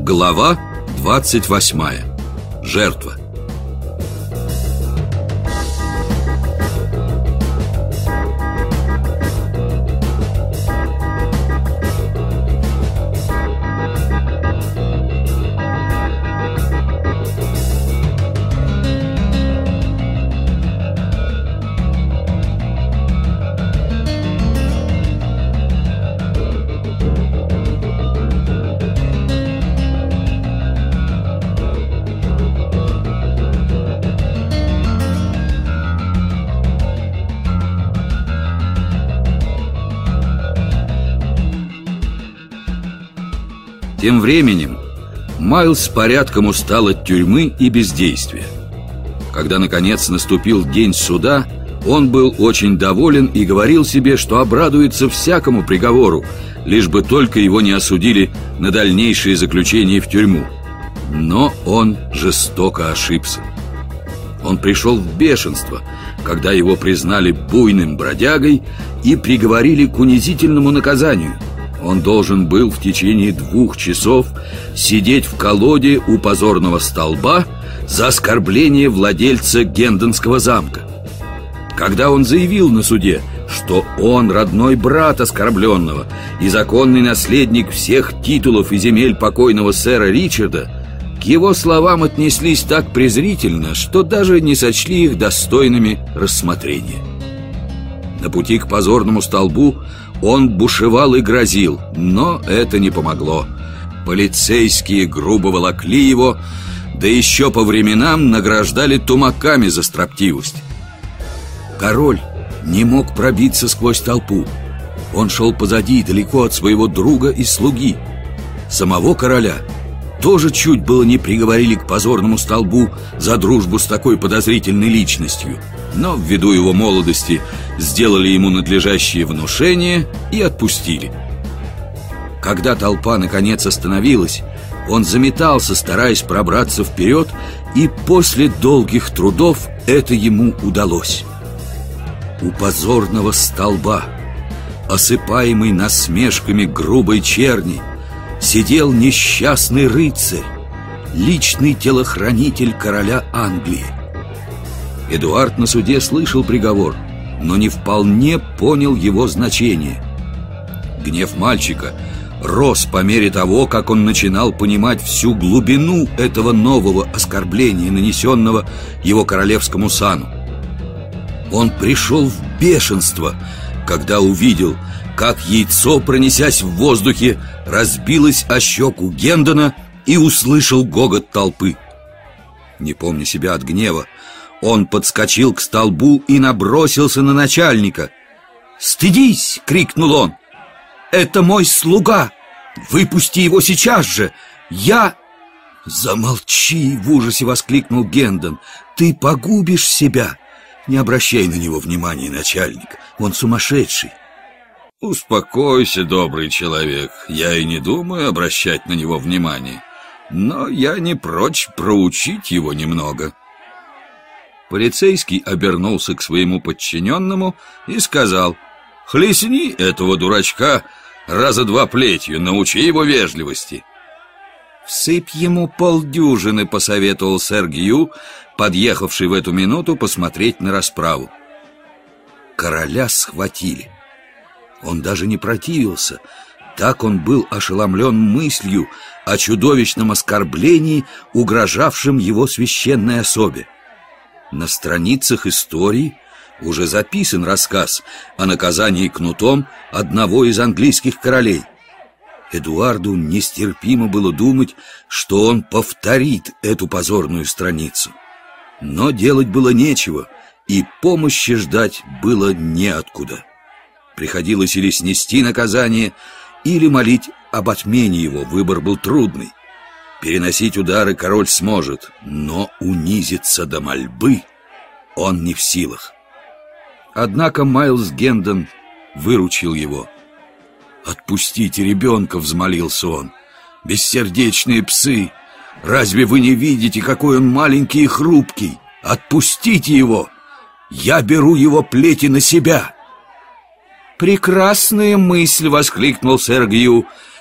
Глава 28. Жертва. Тем временем Майлз порядком устал от тюрьмы и бездействия. Когда, наконец, наступил день суда, он был очень доволен и говорил себе, что обрадуется всякому приговору, лишь бы только его не осудили на дальнейшее заключение в тюрьму. Но он жестоко ошибся. Он пришел в бешенство, когда его признали буйным бродягой и приговорили к унизительному наказанию. Он должен был в течение 2 часов сидеть в колоде у позорного столба за оскорбление владельца Гендонского замка. Когда он заявил на суде, что он родной брат оскорбленного и законный наследник всех титулов и земель покойного сэра Ричарда, к его словам отнеслись так презрительно, что даже не сочли их достойными рассмотрения. На пути к позорному столбу он бушевал и грозил, но это не помогло. Полицейские грубо волокли его, да еще по временам награждали тумаками за строптивость. Король не мог пробиться сквозь толпу. Он шел позади, далеко от своего друга и слуги. Самого короля тоже чуть было не приговорили к позорному столбу за дружбу с такой подозрительной личностью, но ввиду его молодости сделали ему надлежащее внушение и отпустили. Когда толпа наконец остановилась, он заметался, стараясь пробраться вперед, и после долгих трудов это ему удалось. У позорного столба, осыпаемый насмешками грубой черни, сидел несчастный рыцарь, личный телохранитель короля Англии. Эдуард на суде слышал приговор, но не вполне понял его значение. Гнев мальчика рос по мере того, как он начинал понимать всю глубину этого нового оскорбления, нанесенного его королевскому сану. Он пришел в бешенство, когда увидел, как яйцо, пронесясь в воздухе, разбилось о щеку Гендона, и услышал гогот толпы. Не помня себя от гнева, он подскочил к столбу и набросился на начальника. «Стыдись!» — крикнул он. «Это мой слуга! Выпусти его сейчас же! Я...» «Замолчи!» — в ужасе воскликнул Гендон. «Ты погубишь себя!» «Не обращай на него внимания, начальник, он сумасшедший!» «Успокойся, добрый человек, я и не думаю обращать на него внимание, но я не прочь проучить его немного». Полицейский обернулся к своему подчиненному и сказал: «Хлестни этого дурачка 2 раза плетью, научи его вежливости». «Всыпь ему 50, — посоветовал сэр Гью, подъехавший в эту минуту посмотреть на расправу. Короля схватили. Он даже не противился, так он был ошеломлен мыслью о чудовищном оскорблении, угрожавшем его священной особе. На страницах истории уже записан рассказ о наказании кнутом одного из английских королей. Эдуарду нестерпимо было думать, что он повторит эту позорную страницу. Но делать было нечего, и помощи ждать было неоткуда. Приходилось или снести наказание, или молить об отмене его. Выбор был трудный. Переносить удары король сможет, но унизиться до мольбы он не в силах. Однако Майлз Гендон выручил его. «Отпустите ребенка!» — взмолился он. «Бессердечные псы! Разве вы не видите, какой он маленький и хрупкий? Отпустите его! Я беру его плети на себя!» «Прекрасная мысль!» — воскликнул сэр Гью.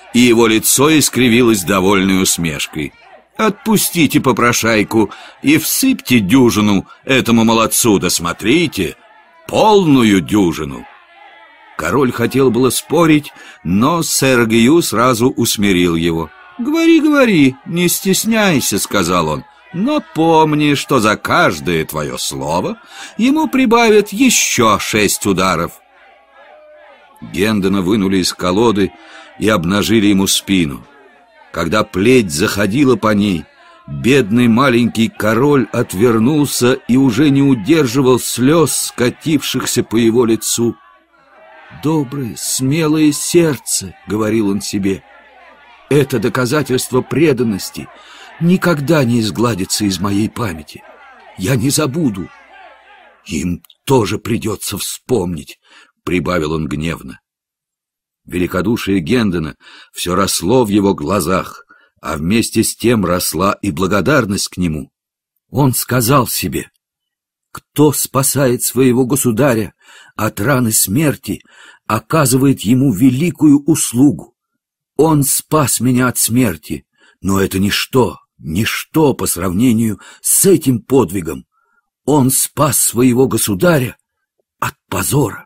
и его лицо искривилось довольной усмешкой. «Отпустите попрошайку и всыпьте дюжину этому молодцу, да смотрите, полную дюжину!» Король хотел было спорить, но сэр Гью сразу усмирил его. «Говори, говори, не стесняйся», — сказал он, «но помни, что за каждое твое слово ему прибавят еще 6 ударов». Гендона вынули из колоды и обнажили ему спину. Когда плеть заходила по ней, бедный маленький король отвернулся и уже не удерживал слез, скатившихся по его лицу. «Доброе, смелое сердце», — говорил он себе, — «это доказательство преданности никогда не изгладится из моей памяти. Я не забуду. Им тоже придется вспомнить», — прибавил он гневно. Великодушие Гендона все росло в его глазах, а вместе с тем росла и благодарность к нему. Он сказал себе: «Кто спасает своего государя от раны смерти, оказывает ему великую услугу. Он спас меня от смерти, но это ничто по сравнению с этим подвигом. Он спас своего государя от позора».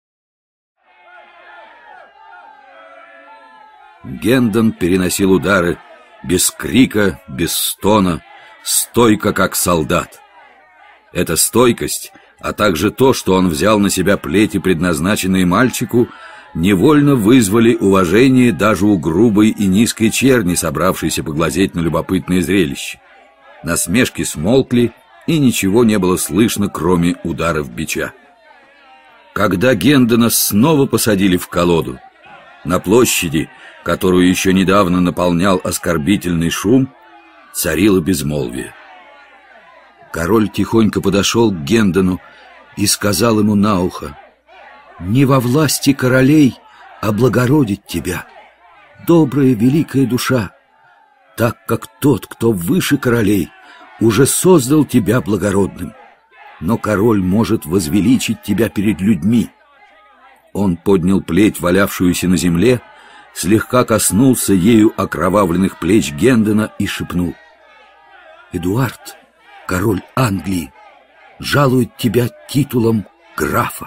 Гендон переносил удары без крика, без стона, стойко, как солдат. Эта стойкость, а также то, что он взял на себя плети, предназначенные мальчику, невольно вызвали уважение даже у грубой и низкой черни, собравшейся поглазеть на любопытное зрелище. Насмешки смолкли, и ничего не было слышно, кроме ударов бича. Когда Гендона снова посадили в колоду, на площади, которую еще недавно наполнял оскорбительный шум, царило безмолвие. Король тихонько подошел к Гендону и сказал ему на ухо: «Не во власти королей облагородить тебя, добрая великая душа, так как тот, кто выше королей, уже создал тебя благородным, но король может возвеличить тебя перед людьми». Он поднял плеть, валявшуюся на земле, слегка коснулся ею окровавленных плеч Гендона и шепнул: «Эдуард, король Англии, жалует тебя титулом графа».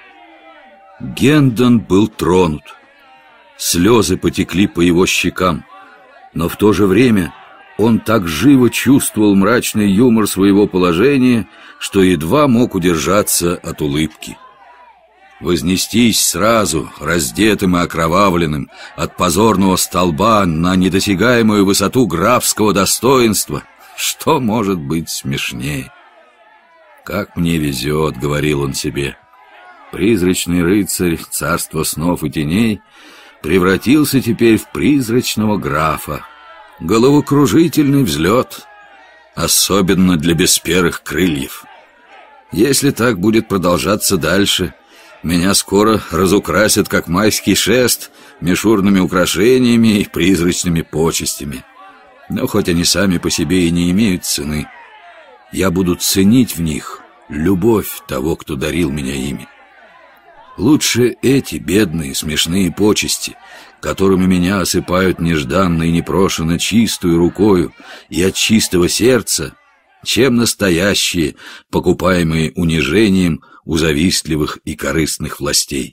Гендон был тронут. Слезы потекли по его щекам, но в то же время он так живо чувствовал мрачный юмор своего положения, что едва мог удержаться от улыбки. Вознестись сразу, раздетым и окровавленным, от позорного столба на недосягаемую высоту графского достоинства, что может быть смешнее? «Как мне везет», — говорил он себе. Призрачный рыцарь царства снов и теней превратился теперь в призрачного графа. Головокружительный взлет, особенно для бесперых крыльев. Если так будет продолжаться дальше, меня скоро разукрасят, как майский шест, мишурными украшениями и призрачными почестями. Но хоть они сами по себе и не имеют цены, я буду ценить в них любовь того, кто дарил меня ими. Лучше эти бедные смешные почести, которыми меня осыпают нежданно и непрошено чистую рукою и от чистого сердца, чем настоящие, покупаемые унижением у завистливых и корыстных властей.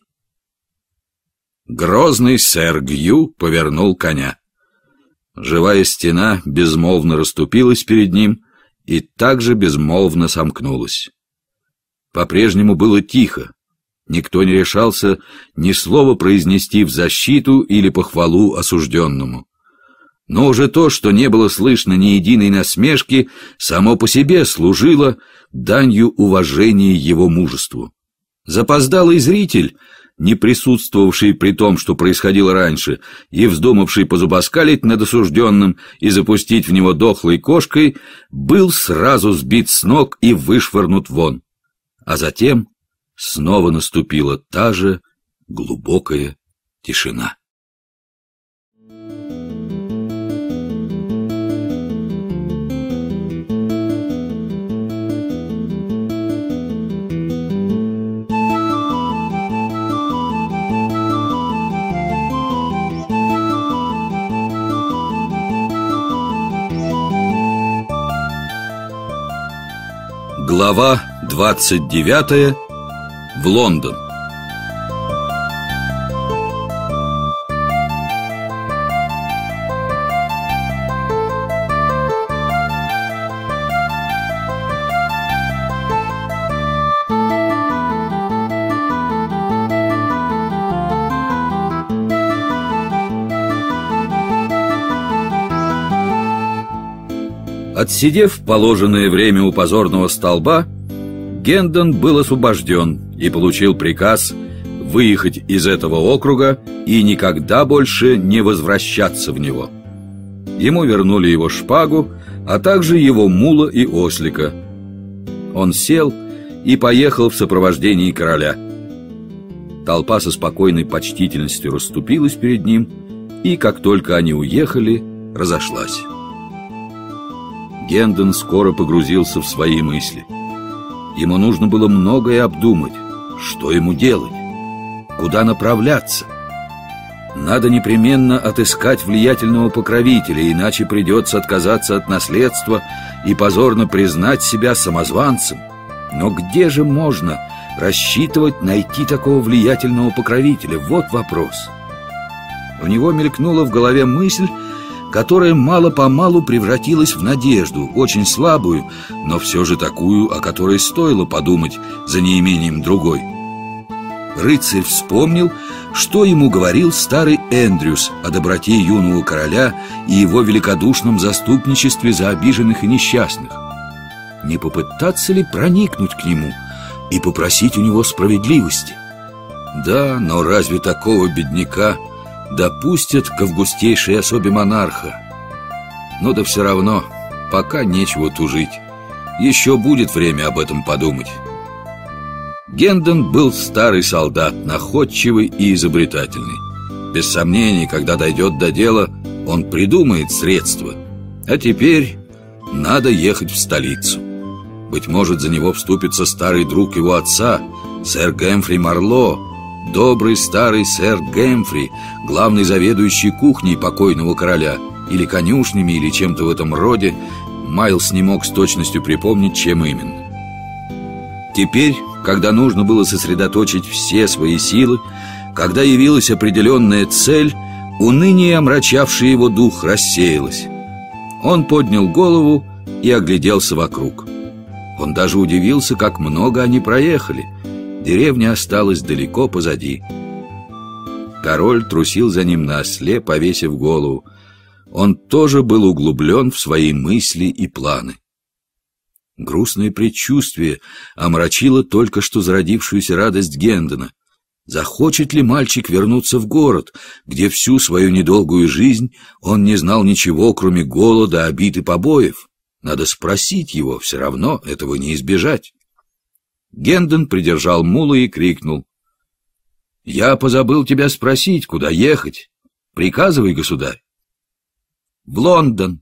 Грозный сэр Гью повернул коня. Живая стена безмолвно расступилась перед ним и также безмолвно сомкнулась. По-прежнему было тихо. Никто не решался ни слова произнести в защиту или похвалу осужденному. Но уже то, что не было слышно ни единой насмешки, само по себе служило данью уважения его мужеству. Запоздалый зритель, не присутствовавший при том, что происходило раньше, и вздумавший позубоскалить над осужденным и запустить в него дохлой кошкой, был сразу сбит с ног и вышвырнут вон. А затем снова наступила та же глубокая тишина. Глава 29. В Лондон. Отсидев положенное время у позорного столба, Гендон был освобожден и получил приказ выехать из этого округа и никогда больше не возвращаться в него. Ему вернули его шпагу, а также его мула и ослика. Он сел и поехал в сопровождении короля. Толпа со спокойной почтительностью расступилась перед ним, и как только они уехали, разошлась. Гендон скоро погрузился в свои мысли. Ему нужно было многое обдумать. Что ему делать? Куда направляться? Надо непременно отыскать влиятельного покровителя, иначе придется отказаться от наследства и позорно признать себя самозванцем. Но где же можно рассчитывать найти такого влиятельного покровителя? Вот вопрос. У него мелькнула в голове мысль, которая мало-помалу превратилась в надежду, очень слабую, но все же такую, о которой стоило подумать за неимением другой. Рыцарь вспомнил, что ему говорил старый Эндрюс о доброте юного короля и его великодушном заступничестве за обиженных и несчастных. Не попытаться ли проникнуть к нему и попросить у него справедливости? Да, но разве такого бедняка допустят к августейшей особе монарха? Но да все равно, пока нечего тужить. Еще будет время об этом подумать. Гендон был старый солдат, находчивый и изобретательный. Без сомнений, когда дойдет до дела, он придумает средства. А теперь надо ехать в столицу. Быть может, за него вступится старый друг его отца, сэр Гэмфри Марло. Добрый старый сэр Гэмфри, главный заведующий кухней покойного короля, или конюшнями, или чем-то в этом роде. Майлз не мог с точностью припомнить, чем именно. Теперь, когда нужно было сосредоточить все свои силы, когда явилась определенная цель, уныние, омрачавшее его дух, рассеялось. Он поднял голову и огляделся вокруг. Он даже удивился, как много они проехали. Деревня осталась далеко позади. Король трусил за ним на осле, повесив голову. Он тоже был углублен в свои мысли и планы. Грустное предчувствие омрачило только что зародившуюся радость Гендона. Захочет ли мальчик вернуться в город, где всю свою недолгую жизнь он не знал ничего, кроме голода, обид и побоев? Надо спросить его, все равно этого не избежать. Гендон придержал мула и крикнул: «Я позабыл тебя спросить, куда ехать. Приказывай, государь». «В Лондон».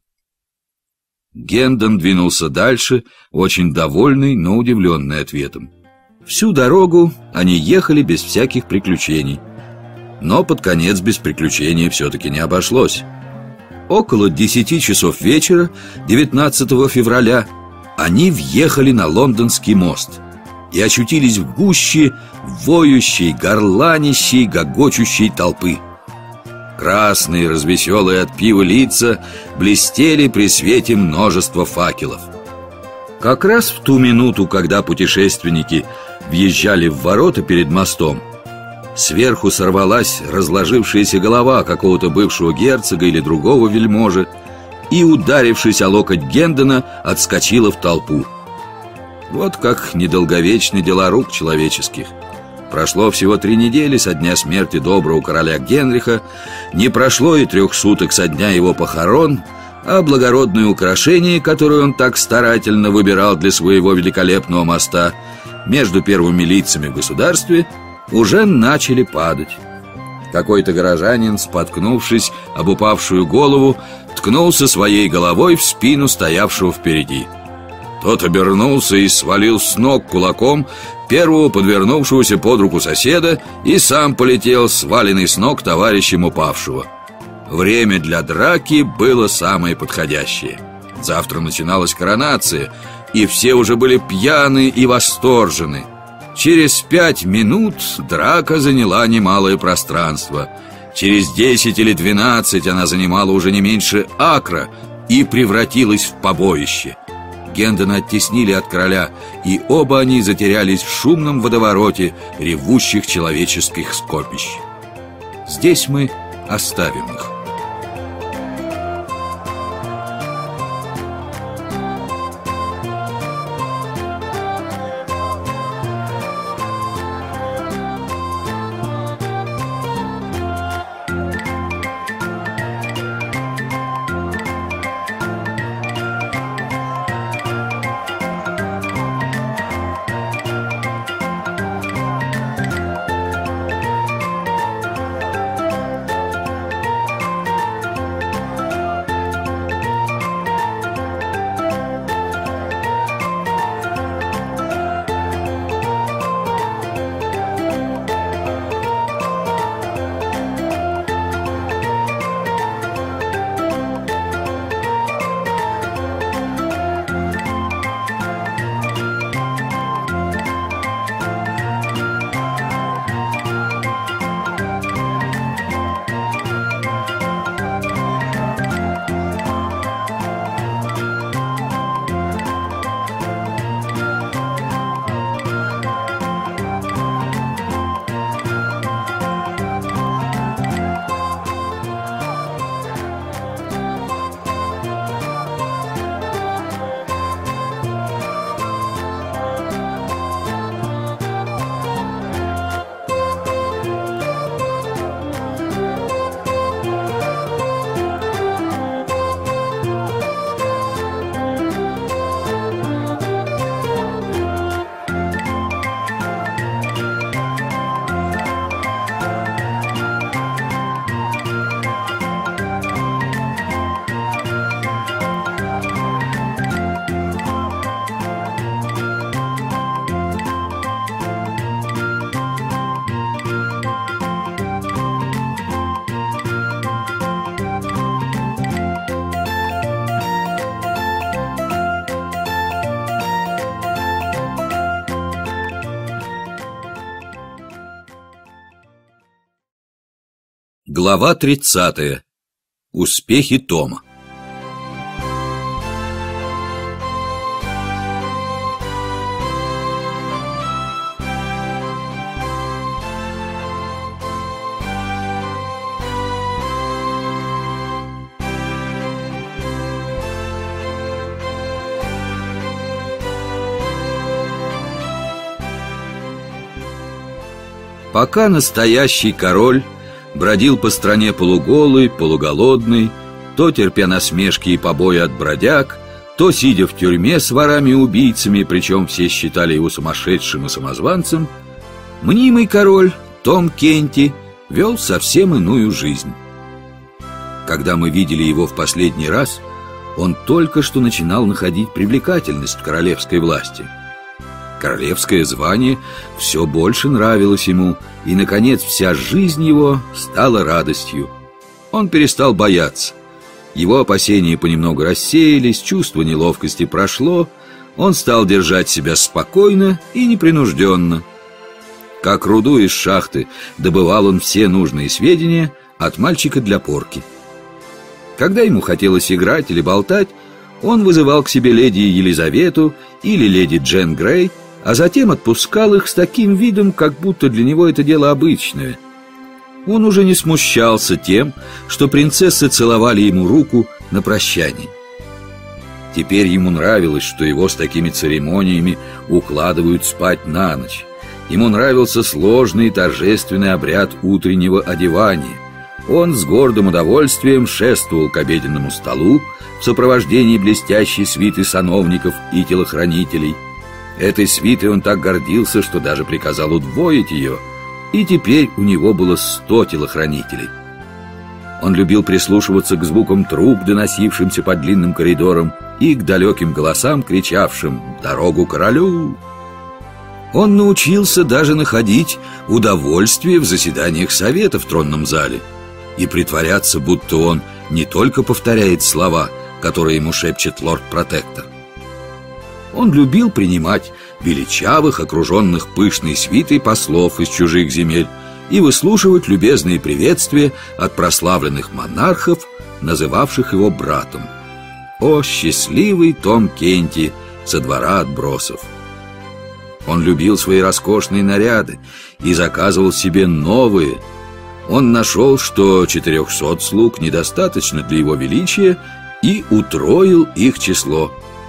Гендон двинулся дальше, очень довольный, но удивленный ответом. Всю дорогу они ехали без всяких приключений. Но под конец без приключений все-таки не обошлось. Около 10 часов вечера 19 февраля они въехали на Лондонский мост и очутились в гуще воющей, горланищей, гогочущей толпы. Красные, развеселые от пива лица блестели при свете множества факелов. Как раз в ту минуту, когда путешественники въезжали в ворота перед мостом, сверху сорвалась разложившаяся голова какого-то бывшего герцога или другого вельможи и, ударившись о локоть Гендона, отскочила в толпу. Вот как недолговечны дела рук человеческих. Прошло всего 3 недели со дня смерти доброго короля Генриха, не прошло и 3 суток со дня его похорон, а благородные украшения, которые он так старательно выбирал для своего великолепного моста между первыми лицами в государстве, уже начали падать. Какой-то горожанин, споткнувшись об упавшую голову, ткнулся своей головой в спину стоявшего впереди. Тот обернулся и свалил с ног кулаком первого подвернувшегося под руку соседа и сам полетел, сваленный с ног товарищем упавшего. Время для драки было самое подходящее. Завтра начиналась коронация, и все уже были пьяны и восторжены. Через 5 минут драка заняла немалое пространство. Через 10 или 12 она занимала уже не меньше акра и превратилась в побоище. Гендона оттеснили от короля, и оба они затерялись в шумном водовороте ревущих человеческих скопищ. Здесь мы оставим их. Глава 30. Успехи Тома. Пока настоящий король бродил по стране полуголый, полуголодный, то терпя насмешки и побои от бродяг, то сидя в тюрьме с ворами и убийцами, причем все считали его сумасшедшим и самозванцем, мнимый король Том Кенти вел совсем иную жизнь. Когда мы видели его в последний раз, он только что начинал находить привлекательность в королевской власти. Королевское звание все больше нравилось ему, и, наконец, вся жизнь его стала радостью. Он перестал бояться. Его опасения понемногу рассеялись, чувство неловкости прошло, он стал держать себя спокойно и непринужденно. Как руду из шахты, добывал он все нужные сведения от мальчика для порки. Когда ему хотелось играть или болтать, он вызывал к себе леди Елизавету или леди Джен Грей, а затем отпускал их с таким видом, как будто для него это дело обычное. Он уже не смущался тем, что принцессы целовали ему руку на прощание. Теперь ему нравилось, что его с такими церемониями укладывают спать на ночь. Ему нравился сложный и торжественный обряд утреннего одевания. Он с гордым удовольствием шествовал к обеденному столу в сопровождении блестящей свиты сановников и телохранителей. Этой свитой он так гордился, что даже приказал удвоить ее, и теперь у него было 100 телохранителей. Он любил прислушиваться к звукам труб, доносившимся по длинным коридорам, и к далеким голосам, кричавшим «Дорогу королю!». Он научился даже находить удовольствие в заседаниях совета в тронном зале и притворяться, будто он не только повторяет слова, которые ему шепчет лорд-протектор. Он любил принимать величавых, окруженных пышной свитой послов из чужих земель и выслушивать любезные приветствия от прославленных монархов, называвших его братом. О, счастливый Том Кенти со двора отбросов! Он любил свои роскошные наряды и заказывал себе новые. Он нашел, что 400 слуг недостаточно для его величия, и утроил их число.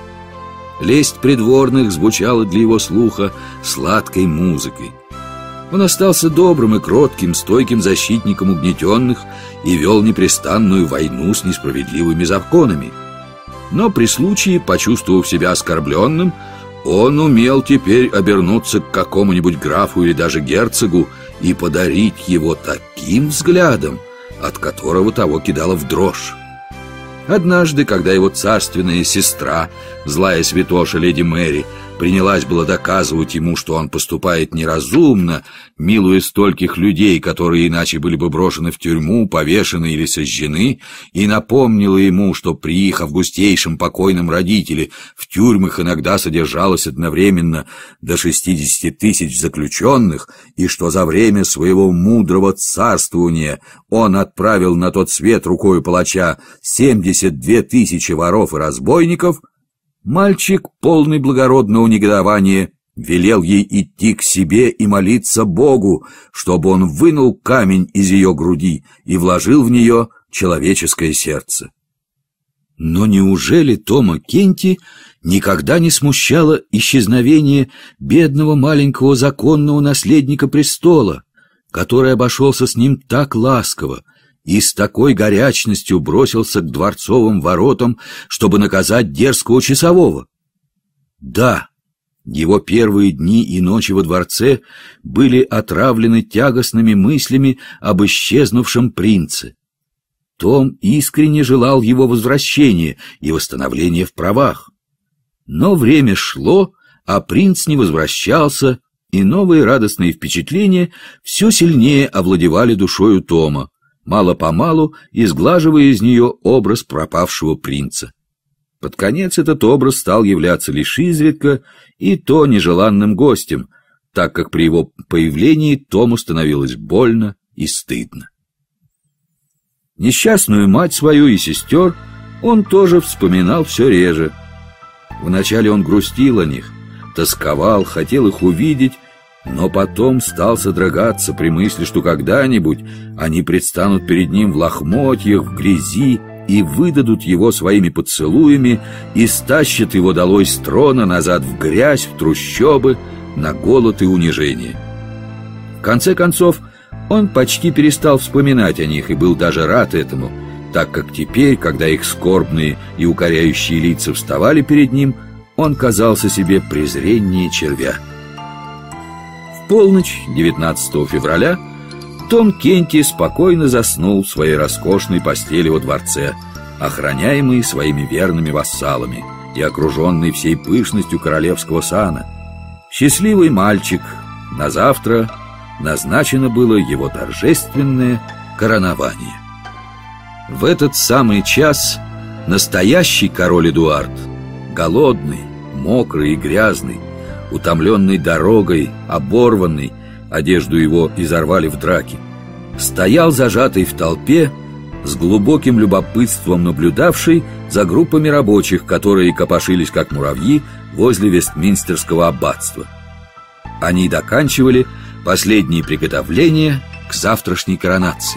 Лесть придворных звучала для его слуха сладкой музыкой. Он остался добрым и кротким, стойким защитником угнетенных и вел непрестанную войну с несправедливыми законами. Но при случае, почувствовав себя оскорбленным, он умел теперь обернуться к какому-нибудь графу или даже герцогу и подарить его таким взглядом, от которого того кидало в дрожь. Однажды, когда его царственная сестра, злая святоша леди Мэри, принялась было доказывать ему, что он поступает неразумно, милуя стольких людей, которые иначе были бы брошены в тюрьму, повешены или сожжены, и напомнила ему, что при их августейшем покойном родителе в тюрьмах иногда содержалось одновременно до 60 тысяч заключенных, и что за время своего мудрого царствования он отправил на тот свет рукою палача 72 тысячи воров и разбойников, мальчик, полный благородного негодования, велел ей идти к себе и молиться Богу, чтобы он вынул камень из ее груди и вложил в нее человеческое сердце. Но неужели Тома Кенти никогда не смущало исчезновение бедного маленького законного наследника престола, который обошелся с ним так ласково и с такой горячностью бросился к дворцовым воротам, чтобы наказать дерзкого часового? Да, его первые дни и ночи во дворце были отравлены тягостными мыслями об исчезнувшем принце. Том искренне желал его возвращения и восстановления в правах. Но время шло, а принц не возвращался, и новые радостные впечатления все сильнее овладевали душою Тома, мало-помалу изглаживая из нее образ пропавшего принца. Под конец этот образ стал являться лишь изредка, и то нежеланным гостем, так как при его появлении Тому становилось больно и стыдно. Несчастную мать свою и сестер он тоже вспоминал все реже. Вначале он грустил о них, тосковал, хотел их увидеть, но потом стал содрогаться при мысли, что когда-нибудь они предстанут перед ним в лохмотьях, в грязи, и выдадут его своими поцелуями и стащат его долой с трона назад в грязь, в трущобы, на голод и унижение. В конце концов, он почти перестал вспоминать о них и был даже рад этому, так как теперь, когда их скорбные и укоряющие лица вставали перед ним, он казался себе презреннее червя. В полночь 19 февраля Том Кенти спокойно заснул в своей роскошной постели во дворце, охраняемый своими верными вассалами и окруженный всей пышностью королевского сана. Счастливый мальчик, на завтра назначено было его торжественное коронование. В этот самый час настоящий король Эдуард, голодный, мокрый и грязный, утомленный дорогой, оборванный, одежду его изорвали в драке, стоял зажатый в толпе, с глубоким любопытством наблюдавший за группами рабочих, которые копошились как муравьи возле Вестминстерского аббатства. Они доканчивали последние приготовления к завтрашней коронации.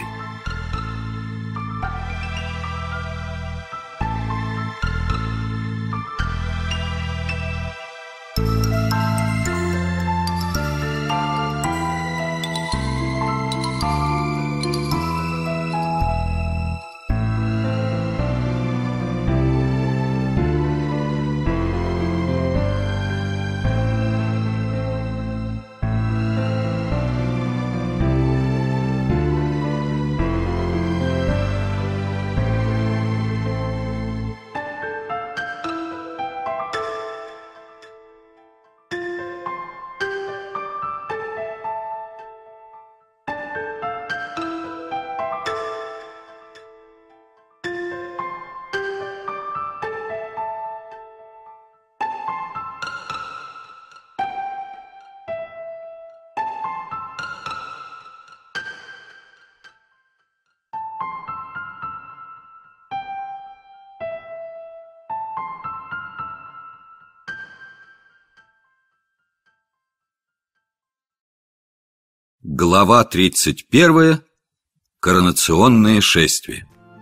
Глава 31. Коронационное шествие.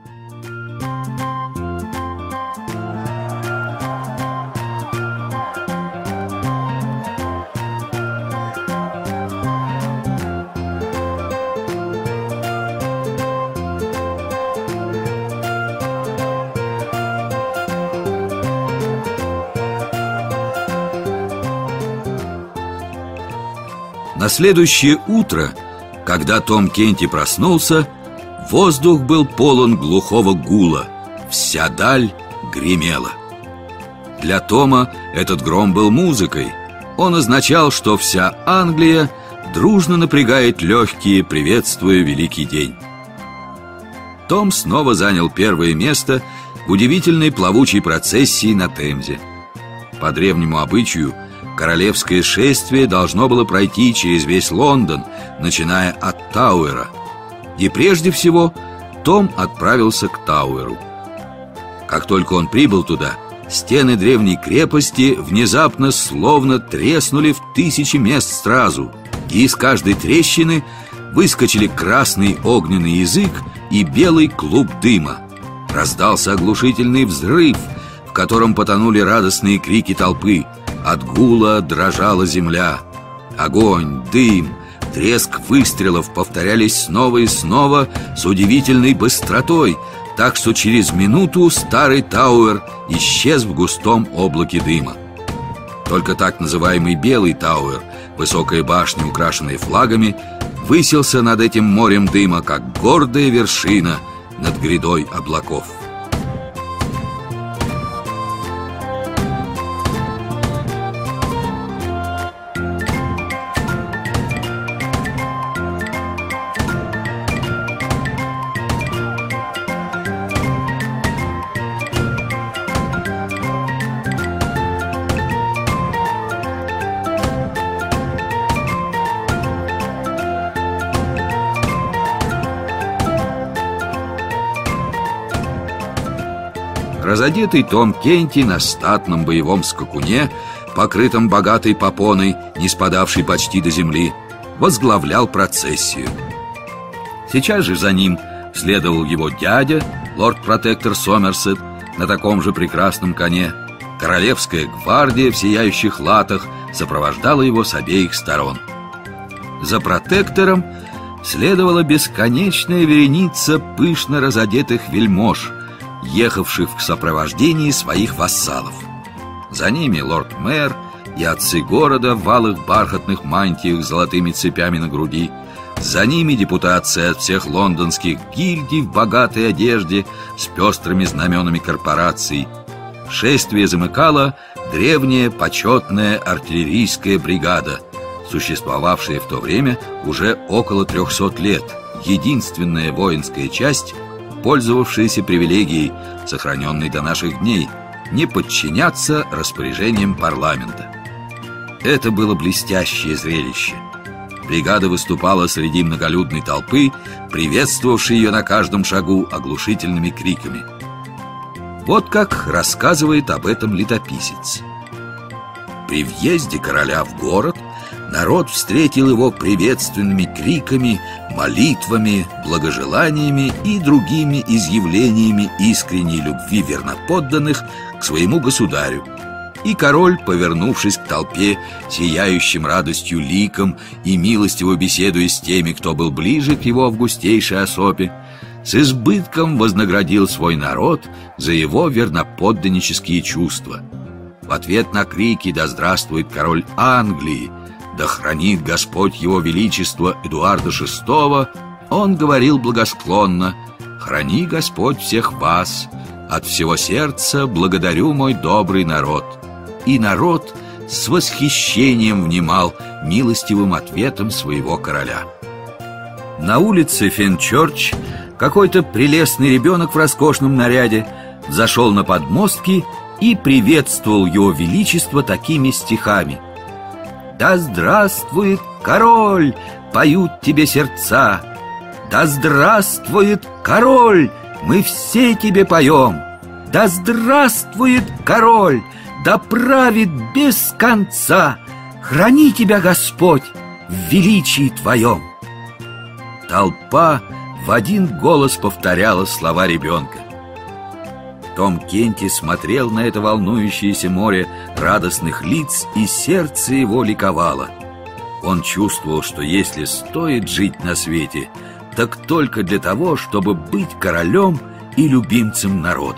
На следующее утро, когда Том Кенти проснулся, воздух был полон глухого гула, вся даль гремела. Для Тома этот гром был музыкой. Он означал, что вся Англия дружно напрягает легкие, приветствуя великий день. Том снова занял первое место в удивительной плавучей процессии на Темзе. По древнему обычаю, королевское шествие должно было пройти через весь Лондон, начиная от Тауэра. И прежде всего Том отправился к Тауэру. Как только он прибыл туда, стены древней крепости внезапно словно треснули в 1000 мест сразу, и из каждой трещины выскочили красный огненный язык и белый клуб дыма. Раздался оглушительный взрыв, в котором потонули радостные крики толпы. От гула дрожала земля. Огонь, дым, треск выстрелов повторялись снова и снова с удивительной быстротой, так что через минуту старый Тауэр исчез в густом облаке дыма. Только так называемый Белый Тауэр, высокая башня, украшенная флагами, высился над этим морем дыма, как гордая вершина над грядой облаков. Разодетый Том Кенти на статном боевом скакуне, покрытом богатой попоной, не спадавшей почти до земли, возглавлял процессию. Сейчас же за ним следовал его дядя, лорд-протектор Сомерсет, на таком же прекрасном коне. Королевская гвардия в сияющих латах сопровождала его с обеих сторон. За протектором следовала бесконечная вереница пышно разодетых вельмож, ехавших в сопровождении своих вассалов. За ними лорд-мэр и отцы города в алых бархатных мантиях с золотыми цепями на груди. За ними депутация от всех лондонских гильдий в богатой одежде с пестрыми знаменами корпораций. Шествие замыкала древняя почетная артиллерийская бригада, существовавшая в то время уже около 300 лет, единственная воинская часть, пользовавшиеся привилегией, сохраненной до наших дней, не подчиняться распоряжениям парламента. Это было блестящее зрелище. Бригада выступала среди многолюдной толпы, приветствовавшей ее на каждом шагу оглушительными криками. Вот как рассказывает об этом летописец. При въезде короля в город народ встретил его приветственными криками, молитвами, благожеланиями и другими изъявлениями искренней любви верноподданных к своему государю. И король, повернувшись к толпе, сияющим радостью ликом и милостиво беседуя с теми, кто был ближе к его августейшей особе, с избытком вознаградил свой народ за его верноподданнические чувства. В ответ на крики «Да здравствует король Англии!», «Да хранит Господь его величество Эдуарда VI», он говорил благосклонно: «Храни Господь всех вас, от всего сердца благодарю мой добрый народ». И народ с восхищением внимал милостивым ответом своего короля. На улице Фенчорч какой-то прелестный ребенок в роскошном наряде взошел на подмостки и приветствовал его величество такими стихами: «Да здравствует король! Поют тебе сердца! Да здравствует король! Мы все тебе поем! Да здравствует король! Да правит без конца! Храни тебя Господь в величии твоем!» толпа в один голос повторяла слова ребенка. Том Кенти смотрел на это волнующееся море радостных лиц, и сердце его ликовало. Он чувствовал, что если стоит жить на свете, так только для того, чтобы быть королем и любимцем народа.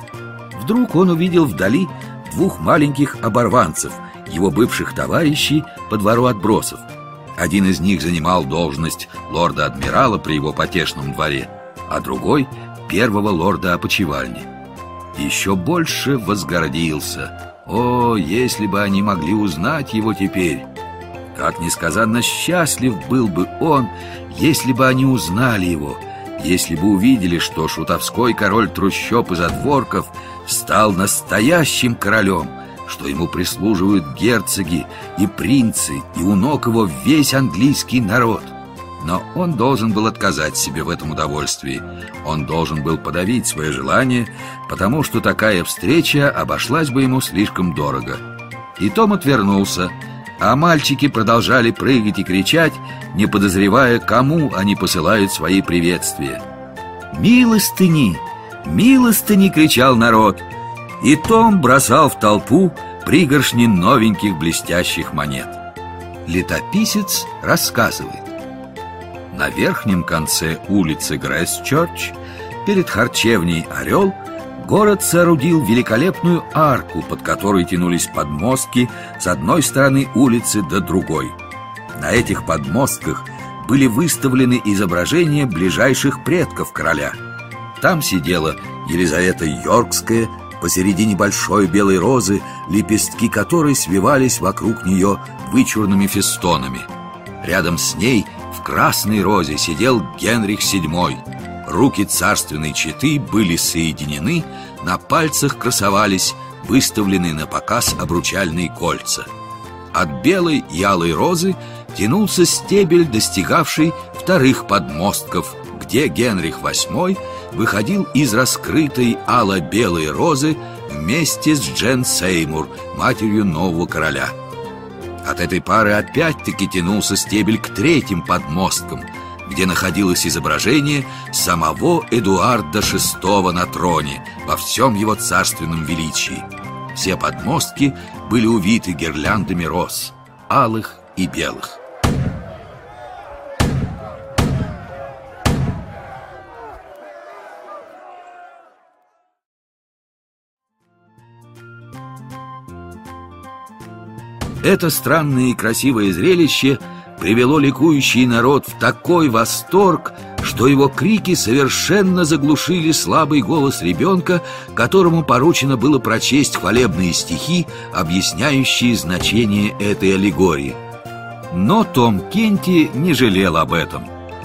Вдруг он увидел вдали двух маленьких оборванцев, его бывших товарищей по двору отбросов. Один из них занимал должность лорда-адмирала при его потешном дворе, а другой — первого лорда опочивальни. Еще больше возгордился. О, если бы они могли узнать его теперь! Как несказанно счастлив был бы он, если бы они узнали его, если бы увидели, что шутовской король трущоб и задворков стал настоящим королем, что ему прислуживают герцоги и принцы, и у ног его весь английский народ. Но он должен был отказать себе в этом удовольствии. Он должен был подавить свое желание, потому что такая встреча обошлась бы ему слишком дорого. И Том отвернулся, а мальчики продолжали прыгать и кричать, не подозревая, кому они посылают свои приветствия. «Милостыни! Милостыни!» — кричал народ. И Том бросал в толпу пригоршни новеньких блестящих монет. Летописец рассказывает: на верхнем конце улицы Грейсчерч, перед харчевней «Орел», город соорудил великолепную арку, под которой тянулись подмостки с одной стороны улицы до другой. На этих подмостках были выставлены изображения ближайших предков короля. Там сидела Елизавета Йоркская, посередине большой белой розы, лепестки которой свивались вокруг нее вычурными фестонами. Рядом с ней в красной розе сидел Генрих VII. Руки царственной четы были соединены, на пальцах красовались выставленные на показ обручальные кольца. От белой и алой розы тянулся стебель, достигавший вторых подмостков, где Генрих VIII выходил из раскрытой ало-белой розы вместе с Джен Сеймур, матерью нового короля. От этой пары опять-таки тянулся стебель к третьим подмосткам, где находилось изображение самого Эдуарда VI на троне во всем его царственном величии. Все подмостки были увиты гирляндами роз, алых и белых. Это странное и красивое зрелище привело ликующий народ в такой восторг, что его крики совершенно заглушили слабый голос ребенка, которому поручено было прочесть хвалебные стихи, объясняющие значение этой аллегории. Но Том Кенти не жалел об этом.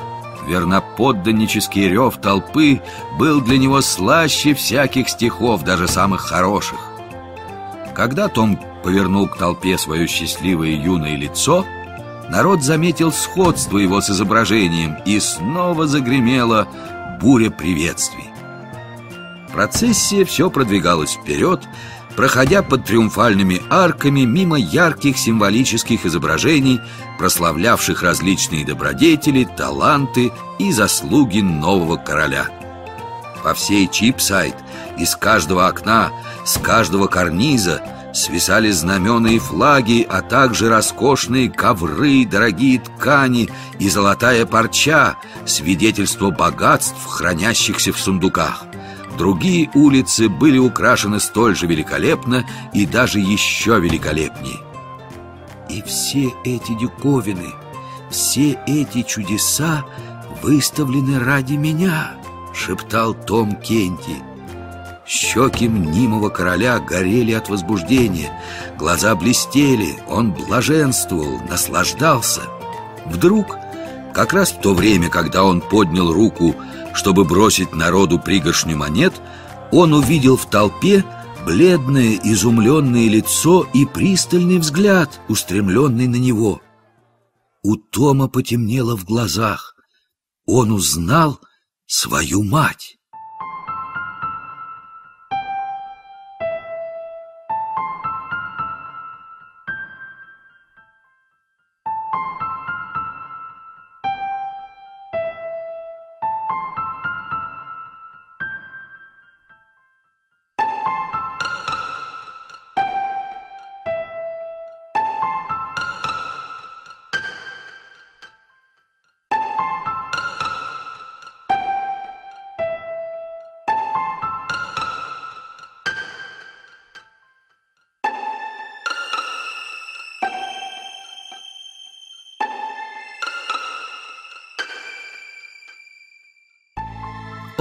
Верноподданнический рев толпы был для него слаще всяких стихов, даже самых хороших. Когда Том повернул к толпе свое счастливое юное лицо, народ заметил сходство его с изображением, и снова загремела буря приветствий. Процессия все продвигалась вперед, проходя под триумфальными арками мимо ярких символических изображений, прославлявших различные добродетели, таланты и заслуги нового короля. По всей Чипсайд, из каждого окна, с каждого карниза свисали знамена и флаги, а также роскошные ковры, дорогие ткани и золотая парча, свидетельство богатств, хранящихся в сундуках. Другие улицы были украшены столь же великолепно и даже еще великолепнее. И все эти диковины, все эти чудеса выставлены ради меня, шептал Том Кенти. Щеки мнимого короля горели от возбуждения, глаза блестели, он блаженствовал, наслаждался. Вдруг, как раз в то время, когда он поднял руку, чтобы бросить народу пригоршню монет, он увидел в толпе бледное, изумленное лицо и пристальный взгляд, устремленный на него. У Тома потемнело в глазах. Он узнал свою мать.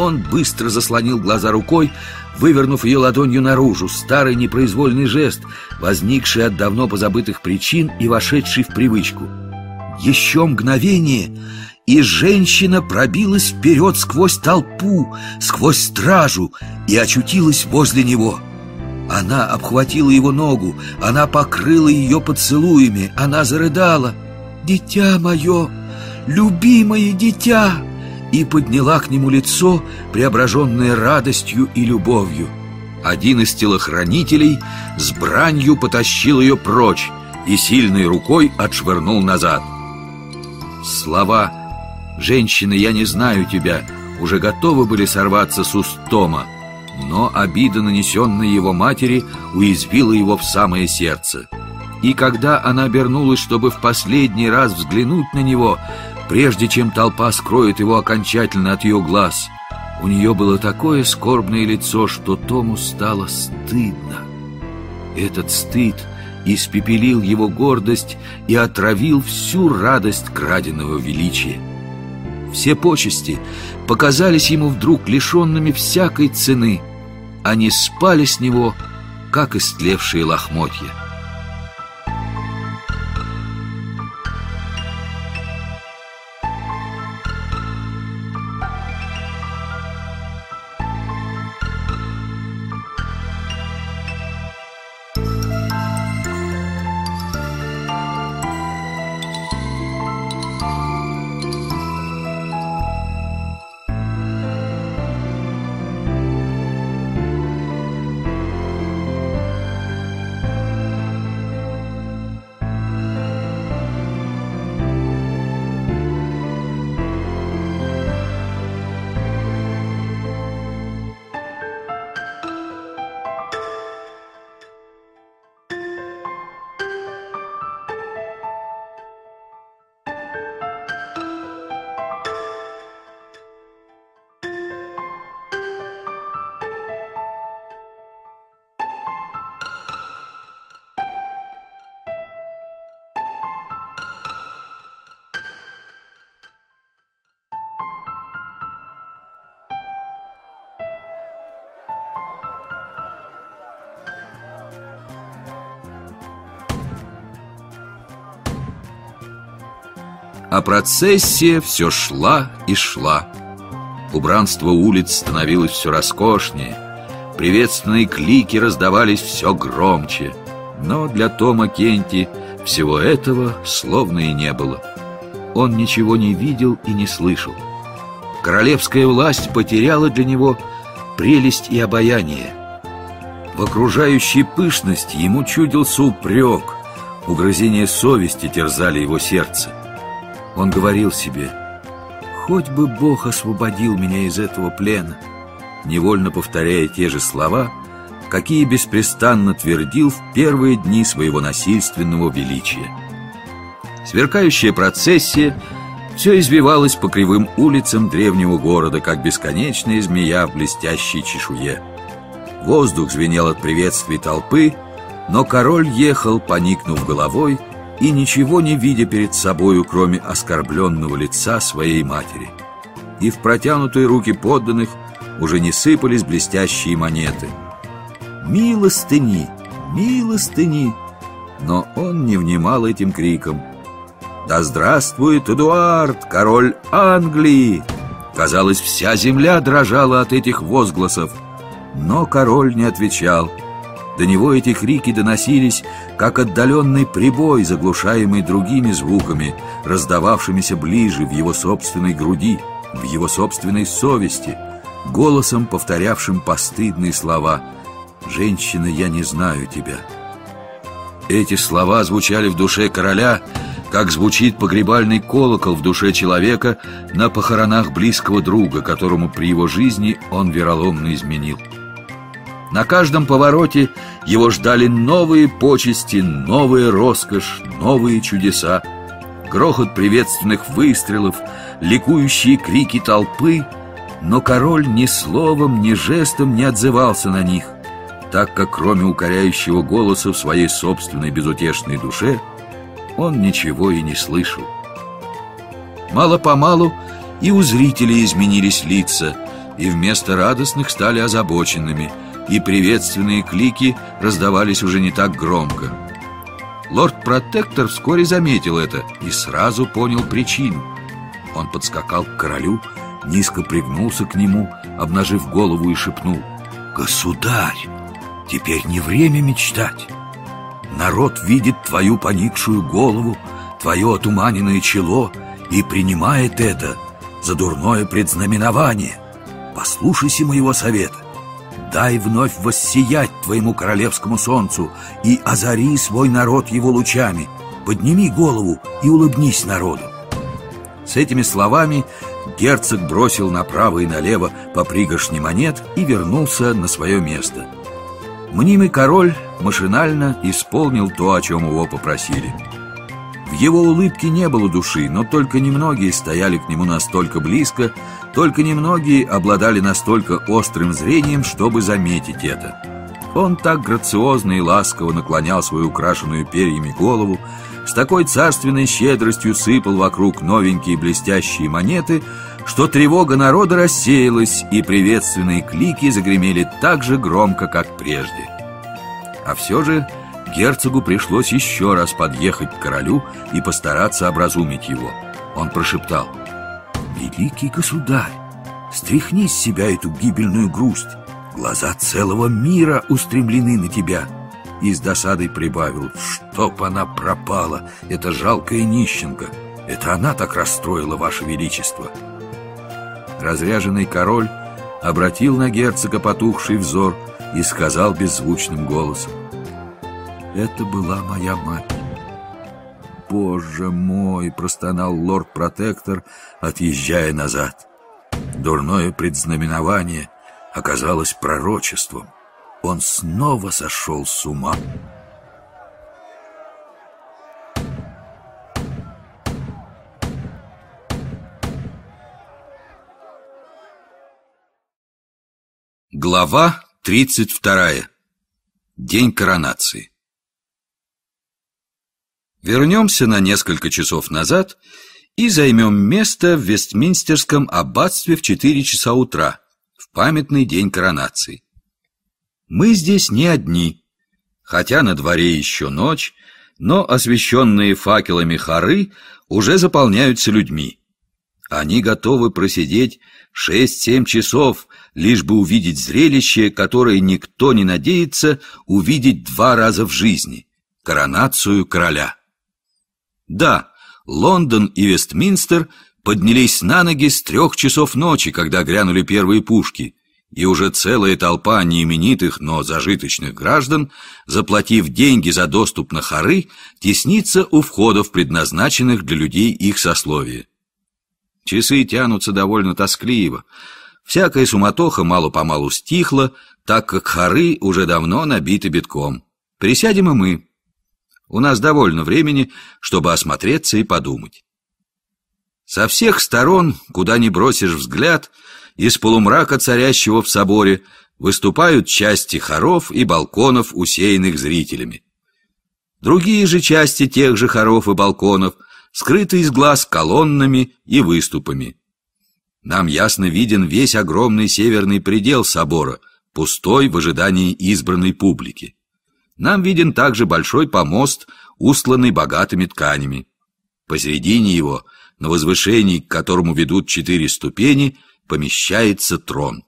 Он быстро заслонил глаза рукой, вывернув ее ладонью наружу. Старый непроизвольный жест, возникший от давно позабытых причин и вошедший в привычку. Еще мгновение, и женщина пробилась вперед сквозь толпу, сквозь стражу и очутилась возле него. Она обхватила его ногу, она покрыла ее поцелуями, она зарыдала: «Дитя мое, любимое дитя!» и подняла к нему лицо, преображенное радостью и любовью. Один из телохранителей с бранью потащил ее прочь и сильной рукой отшвырнул назад. Слова «Женщина, я не знаю тебя» уже готовы были сорваться с уст Тома, но обида, нанесенная его матери, уязвила его в самое сердце. И когда она обернулась, чтобы в последний раз взглянуть на него, прежде чем толпа скроет его окончательно от ее глаз, у нее было такое скорбное лицо, что Тому стало стыдно. Этот стыд испепелил его гордость и отравил всю радость краденого величия. Все почести показались ему вдруг лишенными всякой цены. Они спали с него, как истлевшие лохмотья. А процессия все шла и шла. Убранство улиц становилось все роскошнее, приветственные клики раздавались все громче. Но для Тома Кенти всего этого словно и не было. Он ничего не видел и не слышал. Королевская власть потеряла для него прелесть и обаяние. В окружающей пышности ему чудился упрек, угрызения совести терзали его сердце. Он говорил себе: «Хоть бы Бог освободил меня из этого плена», невольно повторяя те же слова, какие беспрестанно твердил в первые дни своего насильственного величия. Сверкающая процессия все извивалась по кривым улицам древнего города, как бесконечная змея в блестящей чешуе. Воздух звенел от приветствий толпы, но король ехал, поникнув головой и ничего не видя перед собою, кроме оскорбленного лица своей матери. И в протянутые руки подданных уже не сыпались блестящие монеты. «Милостыни! Милостыни!» Но он не внимал этим крикам. «Да здравствует Эдуард, король Англии!» Казалось, вся земля дрожала от этих возгласов. Но король не отвечал. До него эти крики доносились, как отдаленный прибой, заглушаемый другими звуками, раздававшимися ближе в его собственной груди, в его собственной совести, голосом, повторявшим постыдные слова: «Женщина, я не знаю тебя». Эти слова звучали в душе короля, как звучит погребальный колокол в душе человека на похоронах близкого друга, которому при его жизни он вероломно изменил. На каждом повороте его ждали новые почести, новая роскошь, новые чудеса. Грохот приветственных выстрелов, ликующие крики толпы. Но король ни словом, ни жестом не отзывался на них, так как кроме укоряющего голоса в своей собственной безутешной душе он ничего и не слышал. Мало-помалу и у зрителей изменились лица. и вместо радостных стали озабоченными, и приветственные клики раздавались уже не так громко. Лорд-протектор вскоре заметил это и сразу понял причину. Он подскакал к королю, низко пригнулся к нему, обнажив голову, и шепнул: «Государь, теперь не время мечтать. Народ видит твою поникшую голову, твое отуманенное чело и принимает это за дурное предзнаменование. Послушайся моего совета. Дай вновь воссиять твоему королевскому солнцу и озари свой народ его лучами. Подними голову и улыбнись народу». С этими словами герцог бросил направо и налево по пригоршне монет и вернулся на свое место. Мнимый король машинально исполнил то, о чем его попросили. В его улыбке не было души, но только немногие стояли к нему настолько близко, только немногие обладали настолько острым зрением, чтобы заметить это. Он так грациозно и ласково наклонял свою украшенную перьями голову, с такой царственной щедростью сыпал вокруг новенькие блестящие монеты, что тревога народа рассеялась, и приветственные клики загремели так же громко, как прежде. А все же герцогу пришлось еще раз подъехать к королю и постараться образумить его. Он прошептал: «Великий государь, стряхни с себя эту гибельную грусть. Глаза целого мира устремлены на тебя». И с досадой прибавил: «Чтоб она пропала, эта жалкая нищенка! Это она так расстроила ваше величество!» Разряженный король обратил на герцога потухший взор и сказал беззвучным голосом: «Это была моя мать». «Боже мой!» — простонал лорд-протектор, отъезжая назад. Дурное предзнаменование оказалось пророчеством. Он снова сошел с ума. Глава 32. День коронации. Вернемся на несколько часов назад и займем место в Вестминстерском аббатстве в 4 часа утра, в памятный день коронации. Мы здесь не одни, хотя на дворе еще ночь, но освещенные факелами хоры уже заполняются людьми. Они готовы просидеть 6-7 часов, лишь бы увидеть зрелище, которое никто не надеется увидеть 2 раза в жизни — коронацию короля. Да, Лондон и Вестминстер поднялись на ноги с 3 часов ночи, когда грянули первые пушки, и уже целая толпа неименитых, но зажиточных граждан, заплатив деньги за доступ на хоры, теснится у входов, предназначенных для людей их сословия. Часы тянутся довольно тоскливо. Всякая суматоха мало-помалу стихла, так как хоры уже давно набиты битком. Присядем и мы. У нас довольно времени, чтобы осмотреться и подумать. Со всех сторон, куда ни бросишь взгляд, из полумрака, царящего в соборе, выступают части хоров и балконов, усеянных зрителями. Другие же части тех же хоров и балконов скрыты из глаз колоннами и выступами. Нам ясно виден весь огромный северный предел собора, пустой в ожидании избранной публики. Нам виден также большой помост, устланный богатыми тканями. Посередине его, на возвышении, к которому ведут 4 ступени, помещается трон.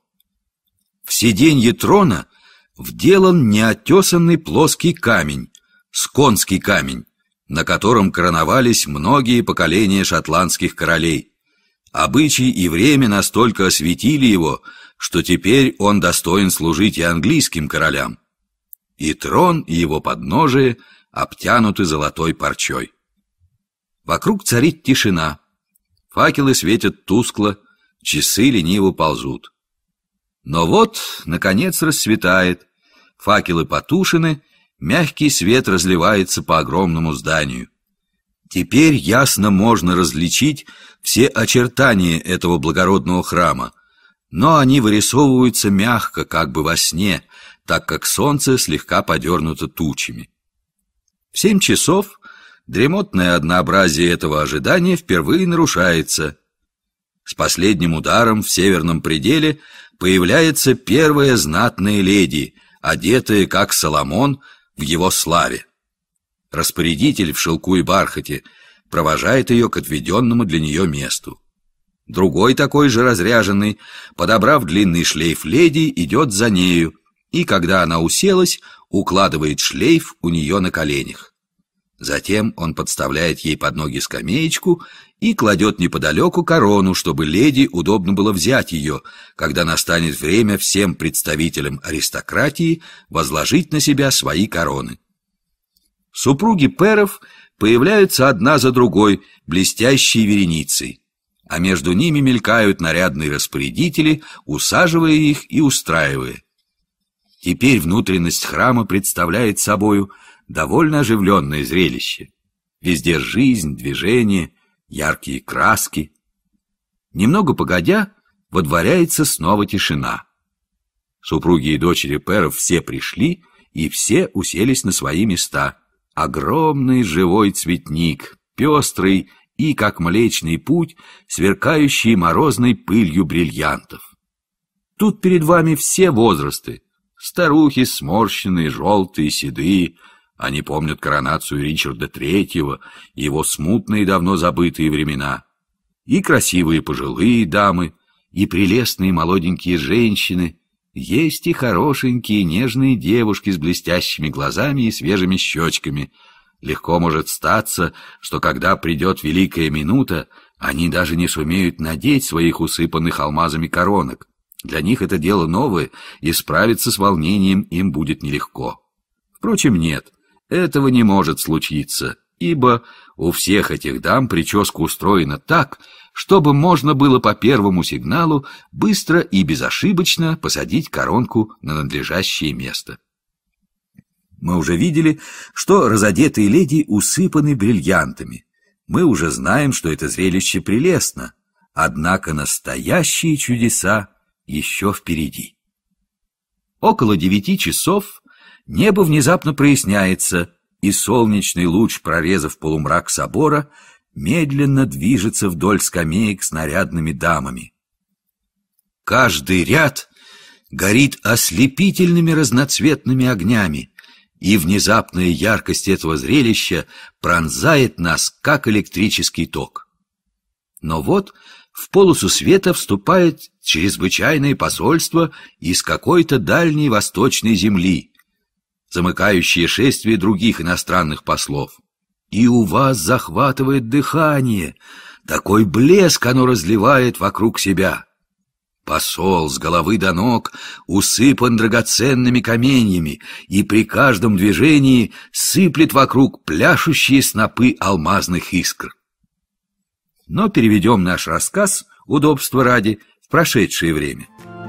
В сиденье трона вделан неотесанный плоский камень, сконский камень, на котором короновались многие поколения шотландских королей. Обычай и время настолько осветили его, что теперь он достоин служить и английским королям. И трон, и его подножие обтянуты золотой парчой. Вокруг царит тишина. Факелы светят тускло, часы лениво ползут. Но вот, наконец, рассветает. Факелы потушены, мягкий свет разливается по огромному зданию. Теперь ясно можно различить все очертания этого благородного храма, но они вырисовываются мягко, как бы во сне, так как солнце слегка подернуто тучами. В 7 часов дремотное однообразие этого ожидания впервые нарушается. С последним ударом в северном пределе появляется первая знатная леди, одетая, как Соломон, в его славе. Распорядитель в шелку и бархате провожает ее к отведенному для нее месту. Другой такой же разряженный, подобрав длинный шлейф леди, идет за нею, и когда она уселась, укладывает шлейф у нее на коленях. Затем он подставляет ей под ноги скамеечку и кладет неподалеку корону, чтобы леди удобно было взять ее, когда настанет время всем представителям аристократии возложить на себя свои короны. Супруги пэров появляются одна за другой, блестящей вереницей, а между ними мелькают нарядные распорядители, усаживая их и устраивая. Теперь внутренность храма представляет собою довольно оживленное зрелище. Везде жизнь, движение, яркие краски. Немного погодя, водворяется снова тишина. Супруги и дочери пэров все пришли, и все уселись на свои места. Огромный живой цветник, пестрый и, как Млечный Путь, сверкающий морозной пылью бриллиантов. Тут перед вами все возрасты. Старухи сморщенные, желтые, седые. Они помнят коронацию Ричарда III, его смутные, давно забытые времена. И красивые пожилые дамы, и прелестные молоденькие женщины. Есть и хорошенькие, нежные девушки с блестящими глазами и свежими щечками. Легко может статься, что когда придет великая минута, они даже не сумеют надеть своих усыпанных алмазами коронок. Для них это дело новое, и справиться с волнением им будет нелегко. Впрочем, нет, этого не может случиться, ибо у всех этих дам прическа устроена так, чтобы можно было по первому сигналу быстро и безошибочно посадить коронку на надлежащее место. Мы уже видели, что разодетые леди усыпаны бриллиантами. Мы уже знаем, что это зрелище прелестно, однако настоящие чудеса еще впереди. Около 9 часов небо внезапно проясняется, и солнечный луч, прорезав полумрак собора, медленно движется вдоль скамеек с нарядными дамами. Каждый ряд горит ослепительными разноцветными огнями, и внезапная яркость этого зрелища пронзает нас, как электрический ток. Но вот в полосу света вступает чрезвычайное посольство из какой-то дальней восточной земли, замыкающее шествие других иностранных послов. И у вас захватывает дыхание, такой блеск оно разливает вокруг себя. Посол с головы до ног усыпан драгоценными каменьями и при каждом движении сыплет вокруг пляшущие снопы алмазных искр. Но переведем наш рассказ, удобства ради, в прошедшее время.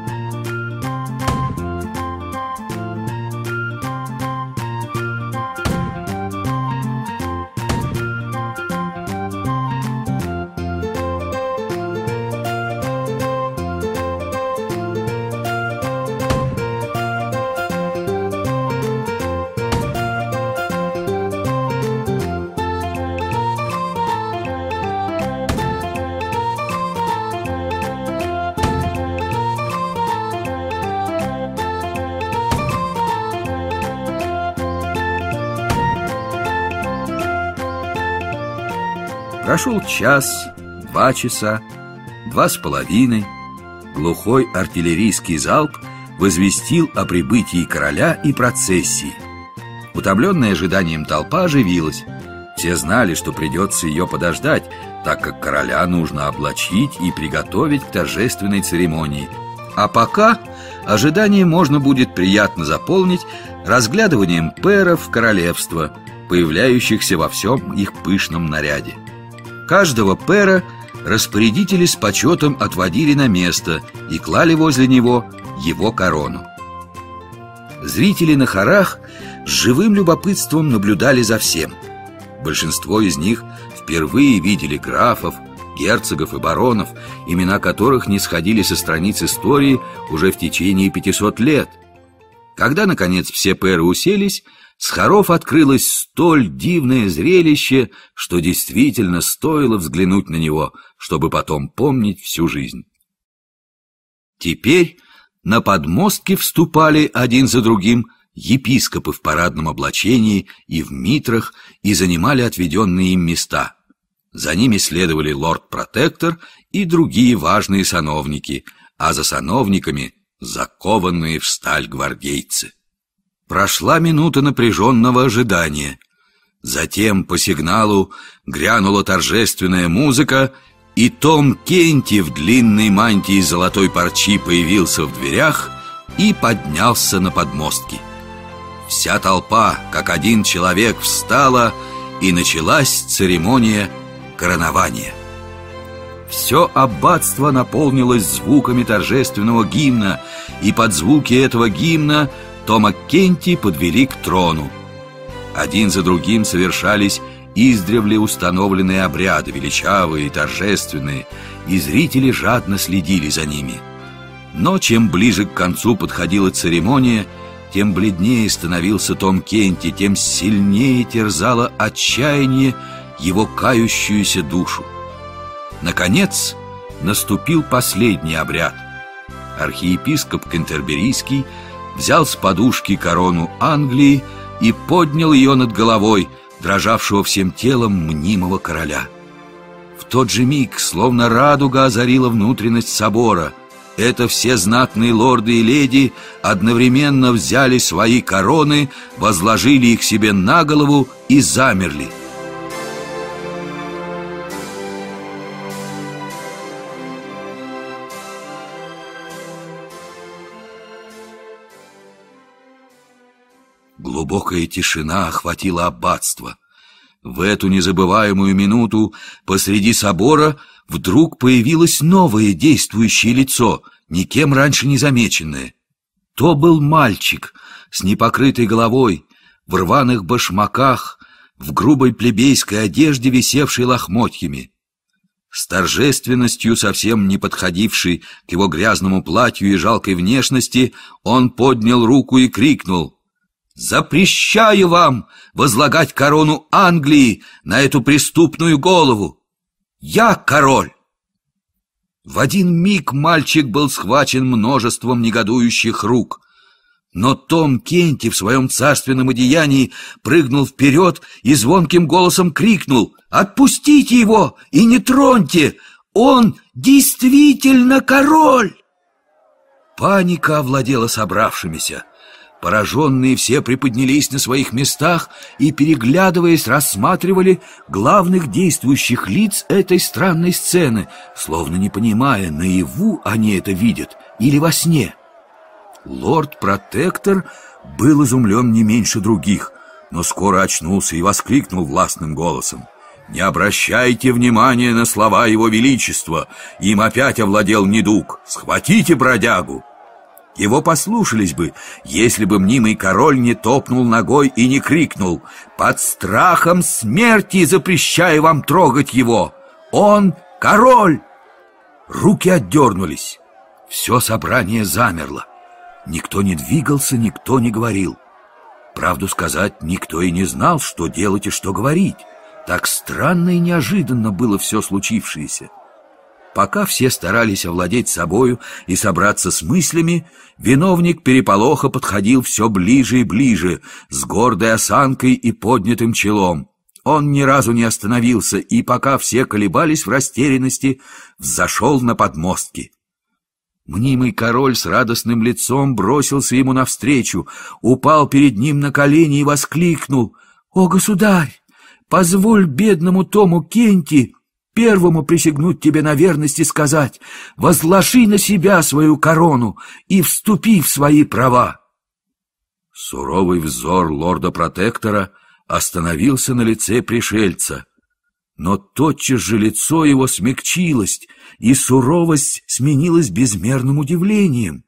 Прошел час, 2 часа, 2,5. Глухой артиллерийский залп возвестил о прибытии короля и процессии. Утомленная ожиданием толпа оживилась. Все знали, что придется ее подождать, так как короля нужно облачить и приготовить к торжественной церемонии. А пока ожидание можно будет приятно заполнить разглядыванием пэров королевства, появляющихся во всем их пышном наряде. Каждого пэра распорядители с почетом отводили на место и клали возле него его корону. Зрители на хорах с живым любопытством наблюдали за всем. Большинство из них впервые видели графов, герцогов и баронов, имена которых не сходили со страниц истории уже в течение 500 лет. Когда, наконец, все пэры уселись, с хоров открылось столь дивное зрелище, что действительно стоило взглянуть на него, чтобы потом помнить всю жизнь. Теперь на подмостки вступали один за другим епископы в парадном облачении и в митрах и занимали отведенные им места. За ними следовали лорд-протектор и другие важные сановники, а за сановниками закованные в сталь гвардейцы. Прошла минута напряженного ожидания. Затем по сигналу грянула торжественная музыка, и Том Кенти в длинной мантии золотой парчи появился в дверях и поднялся на подмостки. Вся толпа, как один человек, встала, и началась церемония коронования. Все аббатство наполнилось звуками торжественного гимна, и под звуки этого гимна Тома Кенти подвели к трону. Один за другим совершались издревле установленные обряды, величавые и торжественные, и зрители жадно следили за ними. Но чем ближе к концу подходила церемония, тем бледнее становился Том Кенти, тем сильнее терзало отчаяние его кающуюся душу. Наконец наступил последний обряд. Архиепископ Кентерберийский взял с подушки корону Англии и поднял ее над головой дрожавшего всем телом мнимого короля. В тот же миг, словно радуга озарила внутренность собора, это все знатные лорды и леди одновременно взяли свои короны, возложили их себе на голову и замерли. Глубокая тишина охватила аббатство. В эту незабываемую минуту посреди собора вдруг появилось новое действующее лицо, никем раньше не замеченное. То был мальчик с непокрытой головой, в рваных башмаках, в грубой плебейской одежде, висевшей лохмотьями. С торжественностью, совсем не подходившей к его грязному платью и жалкой внешности, он поднял руку и крикнул: «Запрещаю вам возлагать корону Англии на эту преступную голову! Я король!» В один миг мальчик был схвачен множеством негодующих рук. Но Том Кенти в своем царственном одеянии прыгнул вперед и звонким голосом крикнул: «Отпустите его и не троньте! Он действительно король!» Паника овладела собравшимися. Пораженные все приподнялись на своих местах и, переглядываясь, рассматривали главных действующих лиц этой странной сцены, словно не понимая, наяву они это видят или во сне. Лорд-протектор был изумлен не меньше других, но скоро очнулся и воскликнул властным голосом: «Не обращайте внимания на слова его величества, им опять овладел недуг. Схватите бродягу!» Его послушались бы, если бы мнимый король не топнул ногой и не крикнул: «Под страхом смерти запрещаю вам трогать его! Он король!» Руки отдернулись. Все собрание замерло. Никто не двигался, никто не говорил. Правду сказать, никто и не знал, что делать и что говорить. Так странно и неожиданно было все случившееся. Пока все старались овладеть собою и собраться с мыслями, виновник переполоха подходил все ближе и ближе, с гордой осанкой и поднятым челом. Он ни разу не остановился, и пока все колебались в растерянности, взошел на подмостки. Мнимый король с радостным лицом бросился ему навстречу, упал перед ним на колени и воскликнул: «О, государь, позволь бедному Тому Кенти первому присягнуть тебе на верность и сказать: возложи на себя свою корону и вступи в свои права». Суровый взор лорда-протектора остановился на лице пришельца, но тотчас же лицо его смягчилось, и суровость сменилась безмерным удивлением.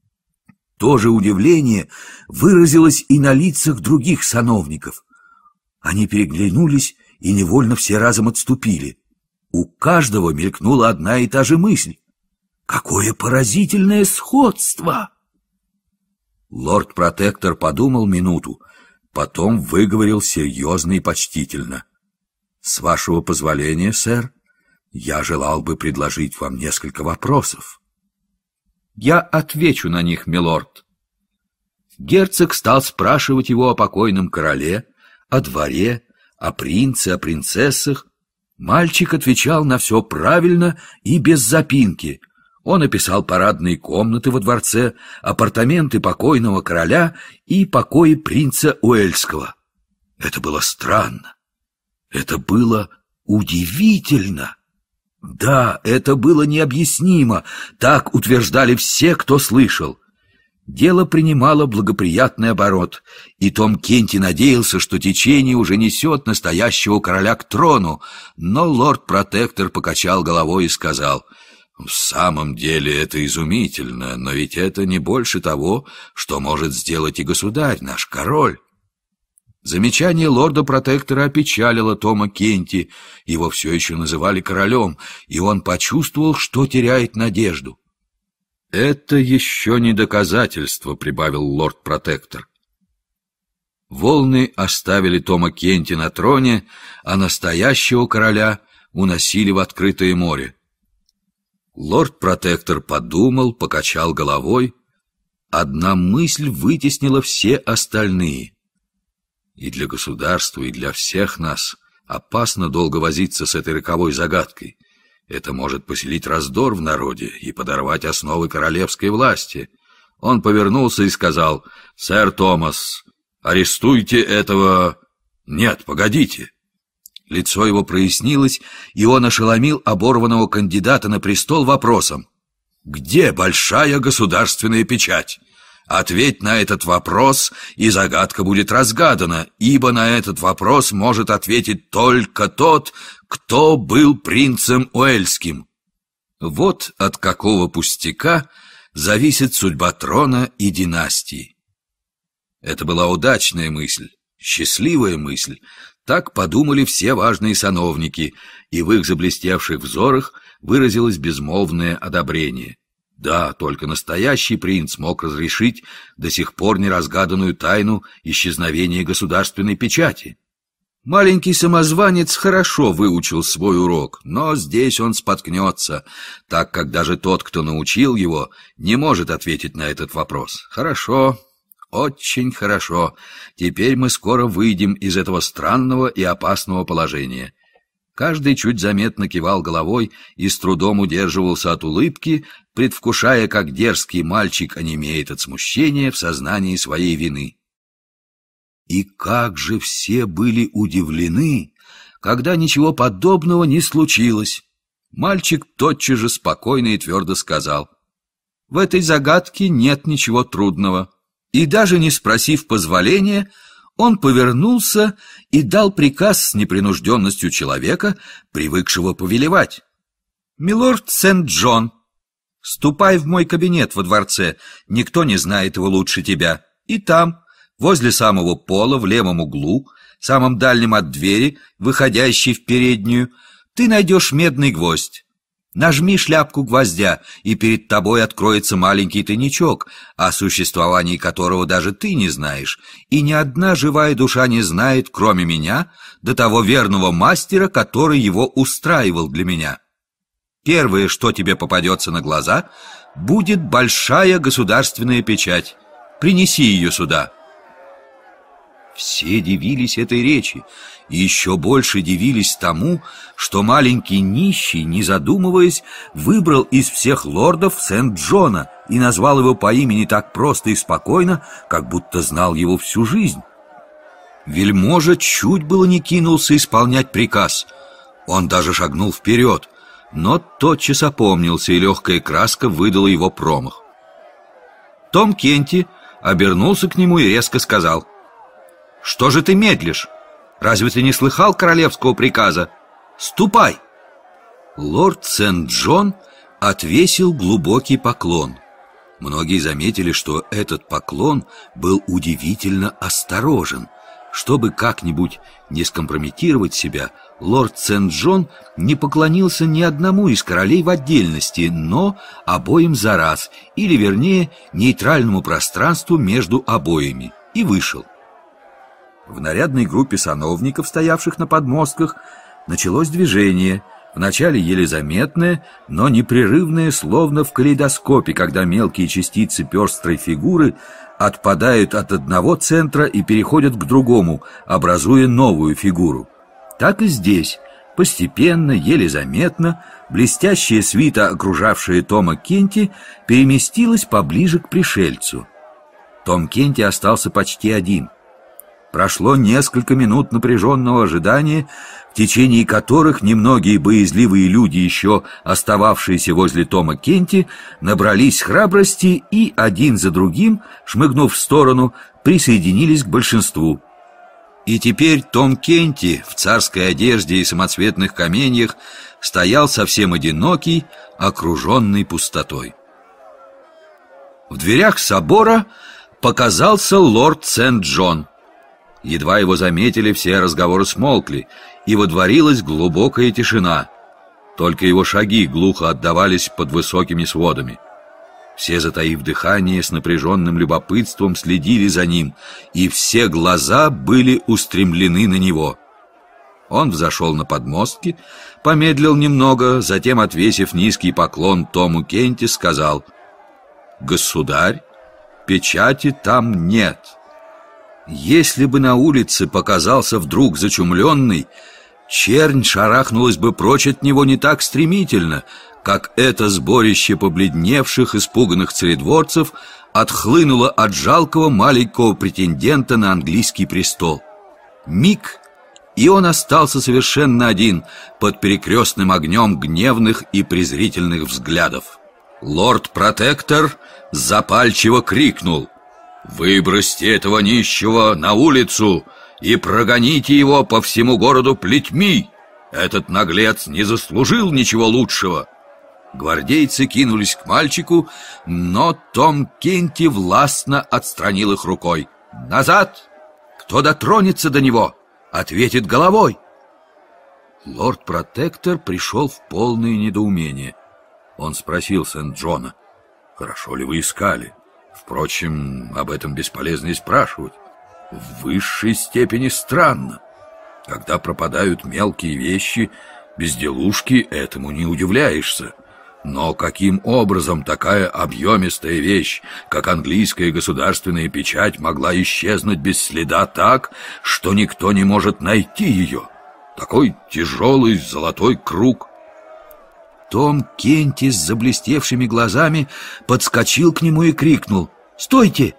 То же удивление выразилось и на лицах других сановников. Они переглянулись и невольно все разом отступили. У каждого мелькнула одна и та же мысль: какое поразительное сходство! Лорд-протектор подумал минуту, Потом выговорил серьезно и почтительно: «С вашего позволения, сэр, я желал бы предложить вам несколько вопросов». «Я отвечу на них, милорд». Герцог стал спрашивать его о покойном короле, о дворе, о принце, о принцессах. Мальчик отвечал на все правильно и без запинки. Он описал парадные комнаты во дворце, апартаменты покойного короля и покои принца Уэльского. Это было странно. Это было удивительно. Да, это было необъяснимо. Так утверждали все, кто слышал. Дело принимало благоприятный оборот, и Том Кенти надеялся, что течение уже несет настоящего короля к трону, но лорд-протектор покачал головой и сказал: «В самом деле это изумительно, но ведь это не больше того, что может сделать и государь, наш король». Замечание лорда-протектора опечалило Тома Кенти. Его все еще называли королем, и он почувствовал, что теряет надежду. «Это еще не доказательство», — прибавил лорд-протектор. Волны оставили Тома Кенти на троне, а настоящего короля уносили в открытое море. Лорд-протектор подумал, покачал головой. Одна мысль вытеснила все остальные. И для государства, и для всех нас опасно долго возиться с этой роковой загадкой. Это может поселить раздор в народе и подорвать основы королевской власти. Он повернулся и сказал: «Сэр Томас, арестуйте этого...» «Нет, погодите». Лицо его прояснилось, и он ошеломил оборванного кандидата на престол вопросом: «Где большая государственная печать? Ответь на этот вопрос, и загадка будет разгадана, ибо на этот вопрос может ответить только тот, кто был принцем Уэльским». Вот от какого пустяка зависит судьба трона и династии. Это была удачная мысль, счастливая мысль. Так подумали все важные сановники, и в их заблестевших взорах выразилось безмолвное одобрение. Да, только настоящий принц мог разрешить до сих пор неразгаданную тайну исчезновения государственной печати. Маленький самозванец хорошо выучил свой урок, но здесь он споткнется, так как даже тот, кто научил его, не может ответить на этот вопрос. Хорошо, очень хорошо. Теперь мы скоро выйдем из этого странного и опасного положения. Каждый чуть заметно кивал головой и с трудом удерживался от улыбки, предвкушая, как дерзкий мальчик онемеет от смущения в сознании своей вины. И как же все были удивлены, когда ничего подобного не случилось. Мальчик тотчас же спокойно и твердо сказал: «В этой загадке нет ничего трудного». И даже не спросив позволения, он повернулся и дал приказ с непринужденностью человека, привыкшего повелевать: «Милорд Сент-Джон, ступай в мой кабинет во дворце, никто не знает его лучше тебя, и там, возле самого пола, в левом углу, самом дальнем от двери, выходящей в переднюю, ты найдешь медный гвоздь. Нажми шляпку гвоздя, и перед тобой откроется маленький тайничок, о существовании которого даже ты не знаешь, и ни одна живая душа не знает, кроме меня, до того верного мастера, который его устраивал для меня. Первое, что тебе попадется на глаза, будет большая государственная печать. Принеси ее сюда». Все дивились этой речи, и еще больше дивились тому, что маленький нищий, не задумываясь, выбрал из всех лордов Сент-Джона и назвал его по имени так просто и спокойно, как будто знал его всю жизнь. Вельможа чуть было не кинулся исполнять приказ. Он даже шагнул вперед, но тотчас опомнился, и легкая краска выдала его промах. Том Кенти обернулся к нему и резко сказал: «Что же ты медлишь? Разве ты не слыхал королевского приказа? Ступай!» Лорд Сент-Джон отвесил глубокий поклон. Многие заметили, что этот поклон был удивительно осторожен. Чтобы как-нибудь не скомпрометировать себя, лорд Сент-Джон не поклонился ни одному из королей в отдельности, но обоим за раз, или, вернее, нейтральному пространству между обоими, и вышел. В нарядной группе сановников, стоявших на подмостках, началось движение, вначале еле заметное, но непрерывное, словно в калейдоскопе, когда мелкие частицы пестрой фигуры отпадают от одного центра и переходят к другому, образуя новую фигуру. Так и здесь, постепенно, еле заметно, блестящая свита, окружавшая Тома Кенти, переместилась поближе к пришельцу. Том Кенти остался почти один. Прошло несколько минут напряженного ожидания, в течение которых немногие боязливые люди, еще остававшиеся возле Тома Кенти, набрались храбрости и один за другим, шмыгнув в сторону, присоединились к большинству. И теперь Том Кенти в царской одежде и самоцветных каменьях стоял совсем одинокий, окруженный пустотой. В дверях собора показался лорд Сент-Джон. Едва его заметили, все разговоры смолкли, и водворилась глубокая тишина. Только его шаги глухо отдавались под высокими сводами. Все, затаив дыхание, с напряженным любопытством следили за ним, и все глаза были устремлены на него. Он взошел на подмостки, помедлил немного, затем, отвесив низкий поклон Тому Кенти, сказал: «Государь, печати там нет». Если бы на улице показался вдруг зачумленный, чернь шарахнулась бы прочь от него не так стремительно, как это сборище побледневших, испуганных царедворцев отхлынуло от жалкого маленького претендента на английский престол. Миг, и он остался совершенно один под перекрестным огнем гневных и презрительных взглядов. Лорд-протектор запальчиво крикнул: «Выбросьте этого нищего на улицу и прогоните его по всему городу плетьми! Этот наглец не заслужил ничего лучшего!» Гвардейцы кинулись к мальчику, но Том Кенти властно отстранил их рукой. «Назад! Кто дотронется до него, ответит головой!» Лорд-протектор пришел в полное недоумение. Он спросил Сент-Джона: «Хорошо ли вы искали? Впрочем, об этом бесполезно и спрашивать. В высшей степени странно. Когда пропадают мелкие вещи, безделушки, этому не удивляешься. Но каким образом такая объемистая вещь, как английская государственная печать, могла исчезнуть без следа так, что никто не может найти ее? Такой тяжелый золотой круг». Том Кенти с заблестевшими глазами подскочил к нему и крикнул: «Стойте!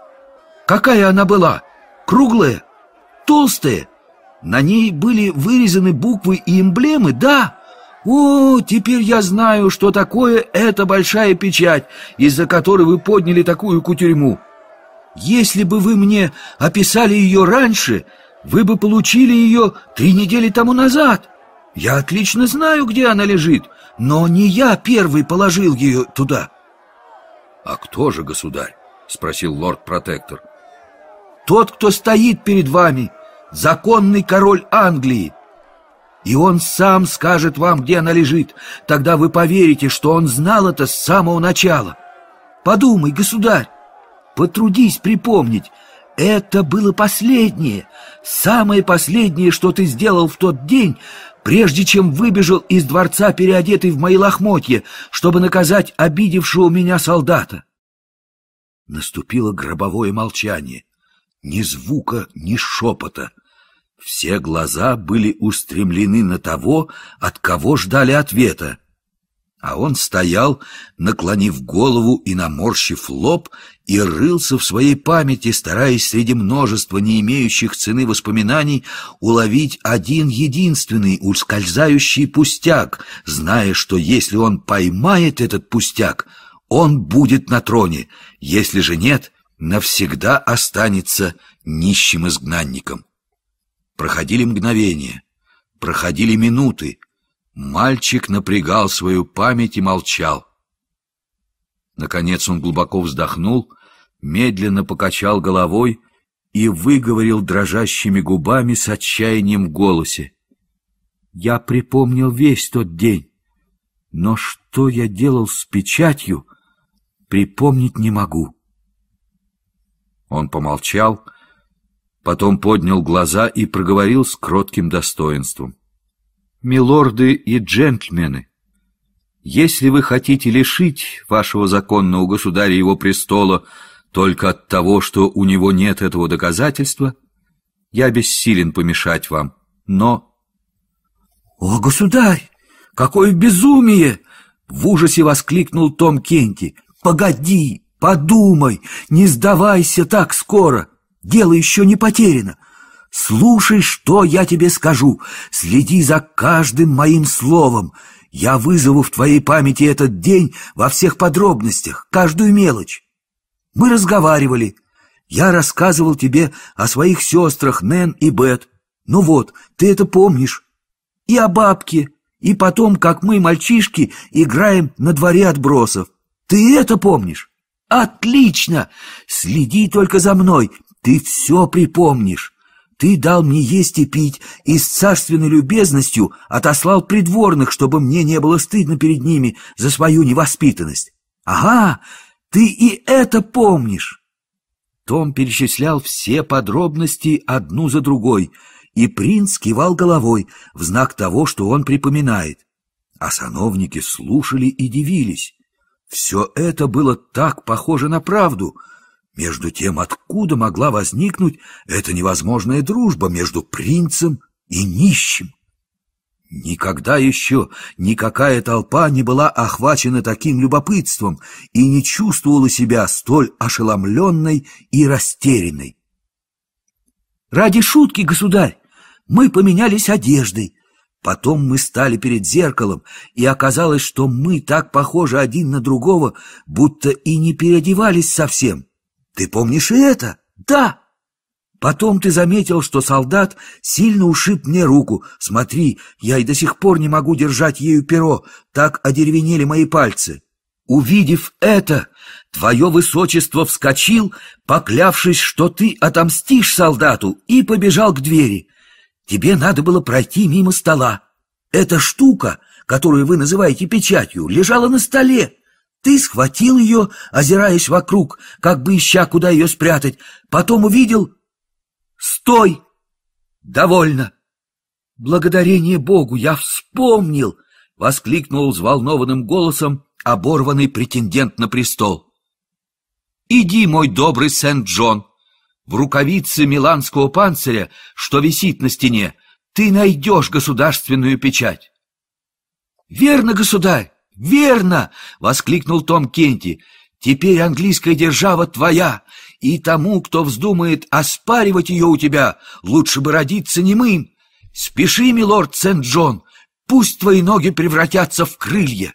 Какая она была? Круглая? Толстая? На ней были вырезаны буквы и эмблемы, да? О, теперь я знаю, что такое эта большая печать, из-за которой вы подняли такую кутерьму. Если бы вы мне описали ее раньше, вы бы получили ее 3 недели тому назад. Я отлично знаю, где она лежит, но не я первый положил ее туда». «А кто же, государь?» — спросил лорд-протектор. «Тот, кто стоит перед вами, законный король Англии. И он сам скажет вам, где она лежит. Тогда вы поверите, что он знал это с самого начала. Подумай, государь, потрудись припомнить. Это было последнее, самое последнее, что ты сделал в тот день, прежде чем выбежал из дворца, переодетый в мои лохмотья, чтобы наказать обидевшего меня солдата». Наступило гробовое молчание. Ни звука, ни шепота. Все глаза были устремлены на того, от кого ждали ответа. А он стоял, наклонив голову и наморщив лоб, и рылся в своей памяти, стараясь среди множества не имеющих цены воспоминаний уловить один единственный ускользающий пустяк, зная, что если он поймает этот пустяк, он будет на троне, если же нет, навсегда останется нищим изгнанником. Проходили мгновения, проходили минуты. Мальчик напрягал свою память и молчал. Наконец он глубоко вздохнул, медленно покачал головой и выговорил дрожащими губами с отчаянием в голосе: «Я припомнил весь тот день, но что я делал с печатью, припомнить не могу». Он помолчал, Потом поднял глаза и проговорил с кротким достоинством: «Милорды и джентльмены, если вы хотите лишить вашего законного государя его престола только от того, что у него нет этого доказательства, я бессилен помешать вам, но...» «О, государь, какое безумие!» — в ужасе воскликнул Том Кенти. «Погоди, подумай, не сдавайся так скоро, дело еще не потеряно. Слушай, что я тебе скажу, следи за каждым моим словом. Я вызову в твоей памяти этот день во всех подробностях, каждую мелочь. Мы разговаривали, я рассказывал тебе о своих сестрах Нэн и Бет. Ну вот, ты это помнишь. И о бабке, и потом, как мы, мальчишки, играем на дворе отбросов. Ты это помнишь? Отлично! Следи только за мной, ты все припомнишь. Ты дал мне есть и пить, и с царственной любезностью отослал придворных, чтобы мне не было стыдно перед ними за свою невоспитанность. Ага, ты и это помнишь!» Том перечислял все подробности одну за другой, и принц кивал головой в знак того, что он припоминает. А сановники слушали и дивились. Все это было так похоже на правду. Между тем, откуда могла возникнуть эта невозможная дружба между принцем и нищим? Никогда еще никакая толпа не была охвачена таким любопытством и не чувствовала себя столь ошеломленной и растерянной. «Ради шутки, государь, мы поменялись одеждой. Потом мы стали перед зеркалом, и оказалось, что мы так похожи один на другого, будто и не переодевались совсем. Ты помнишь и это? Да. Потом ты заметил, что солдат сильно ушиб мне руку. Смотри, я и до сих пор не могу держать ею перо, так одеревенели мои пальцы. Увидев это, твое высочество вскочил, поклявшись, что ты отомстишь солдату, и побежал к двери. Тебе надо было пройти мимо стола. Эта штука, которую вы называете печатью, лежала на столе. Ты схватил ее, озираясь вокруг, как бы ища, куда ее спрятать. Потом увидел... Стой! Довольно! Благодарение Богу, я вспомнил! — воскликнул взволнованным голосом оборванный претендент на престол. Иди, мой добрый Сент-Джон, в рукавице миланского панциря, что висит на стене, ты найдешь государственную печать. Верно, государь, верно! — воскликнул Том Кенти. Теперь английская держава твоя, и тому, кто вздумает оспаривать ее у тебя, лучше бы родиться немым. Спеши, милорд Сент-Джон, пусть твои ноги превратятся в крылья.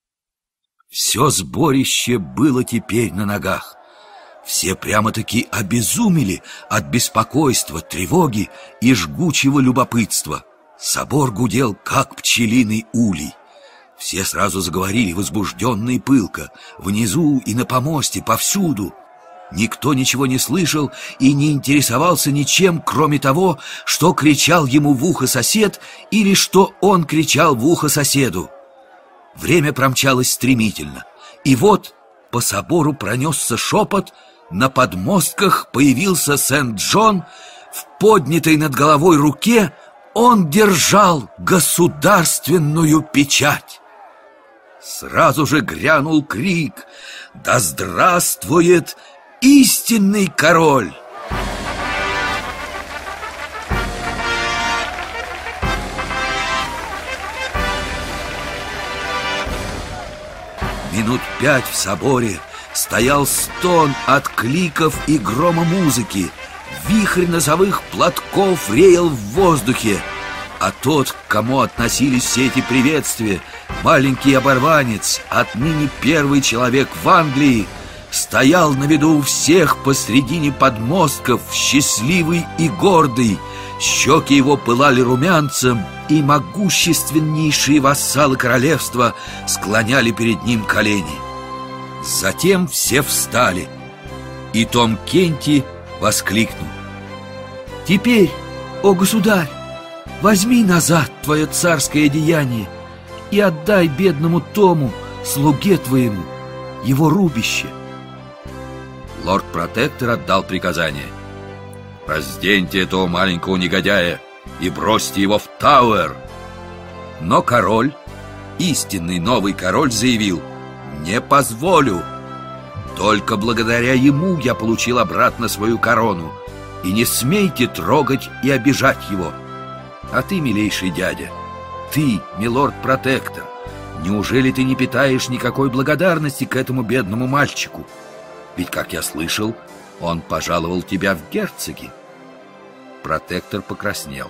Все сборище было теперь на ногах. Все прямо-таки обезумели от беспокойства, тревоги и жгучего любопытства. Собор гудел, как пчелиный улей. Все сразу заговорили возбужденно и пылко, внизу и на помосте, повсюду. Никто ничего не слышал и не интересовался ничем, кроме того, что кричал ему в ухо сосед или что он кричал в ухо соседу. Время промчалось стремительно, и вот по собору пронесся шепот, на подмостках появился Сент-Джон, в поднятой над головой руке он держал государственную печать. Сразу же грянул крик: «Да здравствует истинный король!» Минут 5 в соборе стоял стон от кликов и грома музыки. Вихрь носовых платков реял в воздухе. А тот, к кому относились все эти приветствия, маленький оборванец, отныне первый человек в Англии, стоял на виду у всех посредине подмостков, счастливый и гордый. Щеки его пылали румянцем, и могущественнейшие вассалы королевства склоняли перед ним колени. Затем все встали, и Том Кенти воскликнул: «Теперь, о государь, возьми назад твое царское одеяние и отдай бедному Тому, слуге твоему, его рубище». Лорд-протектор отдал приказание: Разденьте этого маленького негодяя и бросьте его в Тауэр. Но король, истинный новый король, заявил: не позволю. Только благодаря ему я получил обратно свою корону. И не смейте трогать и обижать его. А ты, милейший дядя, ты, милорд-протектор, неужели ты не питаешь никакой благодарности к этому бедному мальчику? Ведь, как я слышал, он пожаловал тебя в герцоги. Протектор покраснел.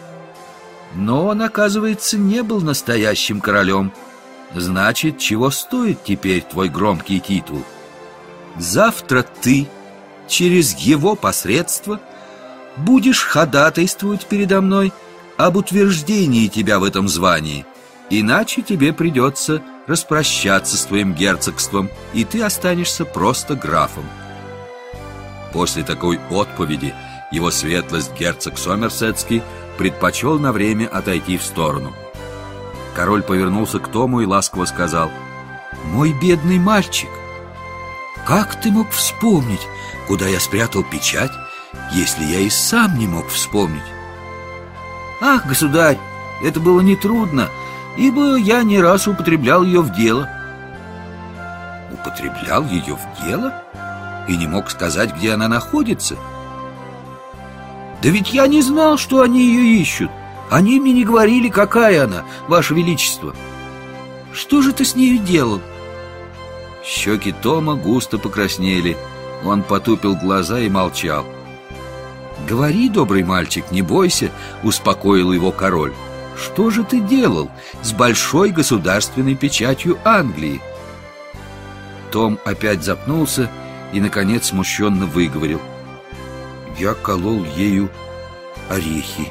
Но он, оказывается, не был настоящим королем. Значит, чего стоит теперь твой громкий титул? Завтра ты, через его посредство, будешь ходатайствовать передо мной об утверждении тебя в этом звании. Иначе тебе придется распрощаться с твоим герцогством, и ты останешься просто графом. После такой отповеди его светлость герцог Сомерсетский предпочел на время отойти в сторону. Король повернулся к Тому и ласково сказал: «Мой бедный мальчик, как ты мог вспомнить, куда я спрятал печать, если я и сам не мог вспомнить?» «Ах, государь, это было нетрудно, ибо я не раз употреблял ее в дело». «Употреблял ее в дело? И не мог сказать, где она находится?» «Да ведь я не знал, что они ее ищут. Они мне не говорили, какая она, ваше величество. Что же ты с нею делал?» Щеки Тома густо покраснели. Он потупил глаза и молчал. «Говори, добрый мальчик, не бойся», — успокоил его король. «Что же ты делал с большой государственной печатью Англии?» Том опять запнулся и, наконец, смущенно выговорил: «Я колол ею орехи».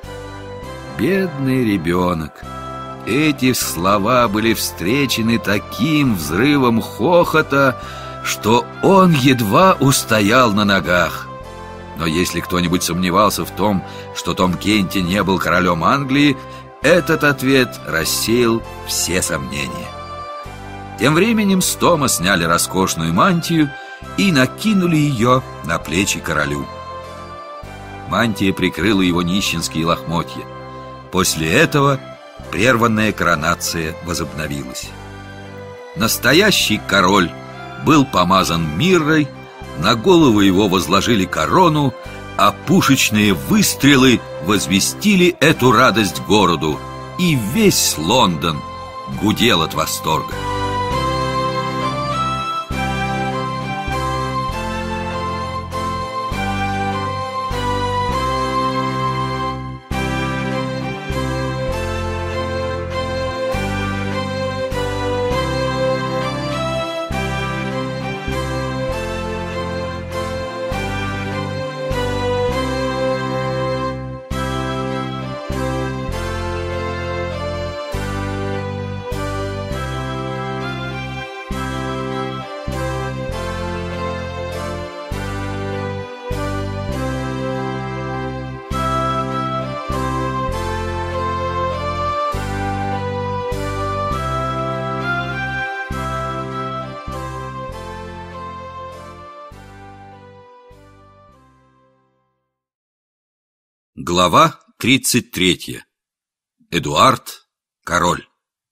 Бедный ребенок! Эти слова были встречены таким взрывом хохота, что он едва устоял на ногах. Но если кто-нибудь сомневался в том, что Том Кенти не был королем Англии, этот ответ рассеял все сомнения. Тем временем с Тома сняли роскошную мантию и накинули ее на плечи королю. Мантия прикрыла его нищенские лохмотья. После этого прерванная коронация возобновилась. Настоящий король был помазан миррой, на голову его возложили корону, а пушечные выстрелы возвестили эту радость городу, и весь Лондон гудел от восторга. Глава 33. Эдуард, король.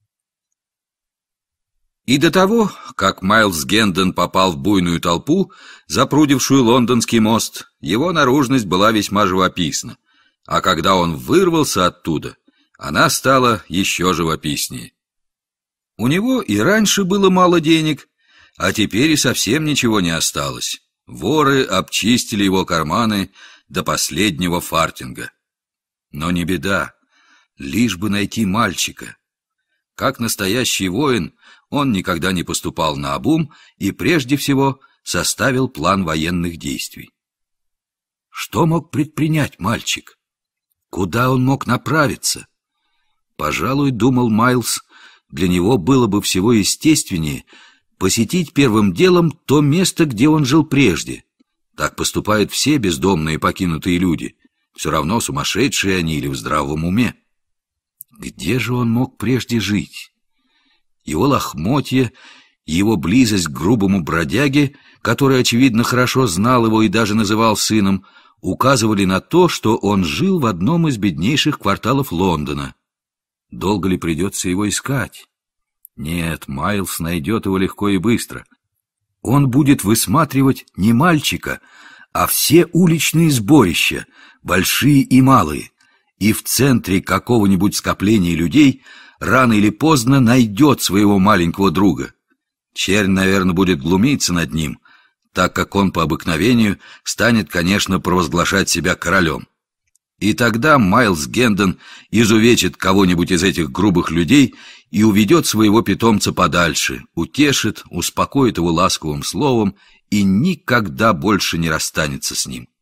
И до того, как Майлз Гендон попал в буйную толпу, запрудившую лондонский мост, его наружность была весьма живописна, а когда он вырвался оттуда, она стала еще живописнее. У него и раньше было мало денег, а теперь и совсем ничего не осталось. Воры обчистили его карманы до последнего фартинга. Но не беда, лишь бы найти мальчика. Как настоящий воин, он никогда не поступал наобум и прежде всего составил план военных действий. Что мог предпринять мальчик? Куда он мог направиться? Пожалуй, думал Майлз, для него было бы всего естественнее посетить первым делом то место, где он жил прежде. Так поступают все бездомные покинутые люди, все равно сумасшедшие они или в здравом уме. Где же он мог прежде жить? Его лохмотья и его близость к грубому бродяге, который, очевидно, хорошо знал его и даже называл сыном, указывали на то, что он жил в одном из беднейших кварталов Лондона. Долго ли придется его искать? Нет, Майлз найдет его легко и быстро. Он будет высматривать не мальчика, а все уличные сборища, большие и малые, и в центре какого-нибудь скопления людей рано или поздно найдет своего маленького друга. Чернь, наверное, будет глумиться над ним, так как он по обыкновению станет, конечно, провозглашать себя королем. И тогда Майлз Гендон изувечит кого-нибудь из этих грубых людей и уведет своего питомца подальше, утешит, успокоит его ласковым словом и никогда больше не расстанется с ним.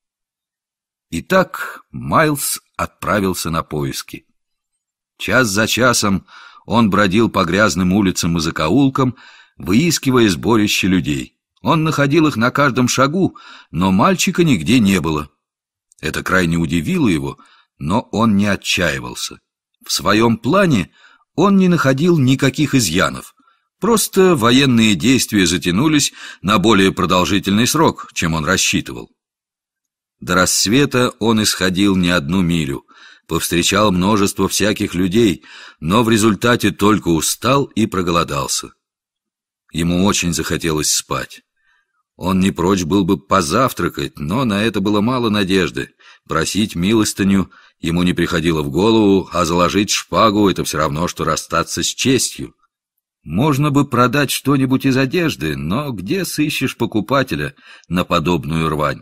Итак, Майлз отправился на поиски. Час за часом он бродил по грязным улицам и закоулкам, выискивая сборище людей. Он находил их на каждом шагу, но мальчика нигде не было. Это крайне удивило его, но он не отчаивался. В своем плане он не находил никаких изъянов. Просто военные действия затянулись на более продолжительный срок, чем он рассчитывал. До рассвета он исходил не одну милю, повстречал множество всяких людей, но в результате только устал и проголодался. Ему очень захотелось спать. Он не прочь был бы позавтракать, но на это было мало надежды. Просить милостыню ему не приходило в голову, а заложить шпагу — это все равно, что расстаться с честью. Можно бы продать что-нибудь из одежды, но где сыщешь покупателя на подобную рвань?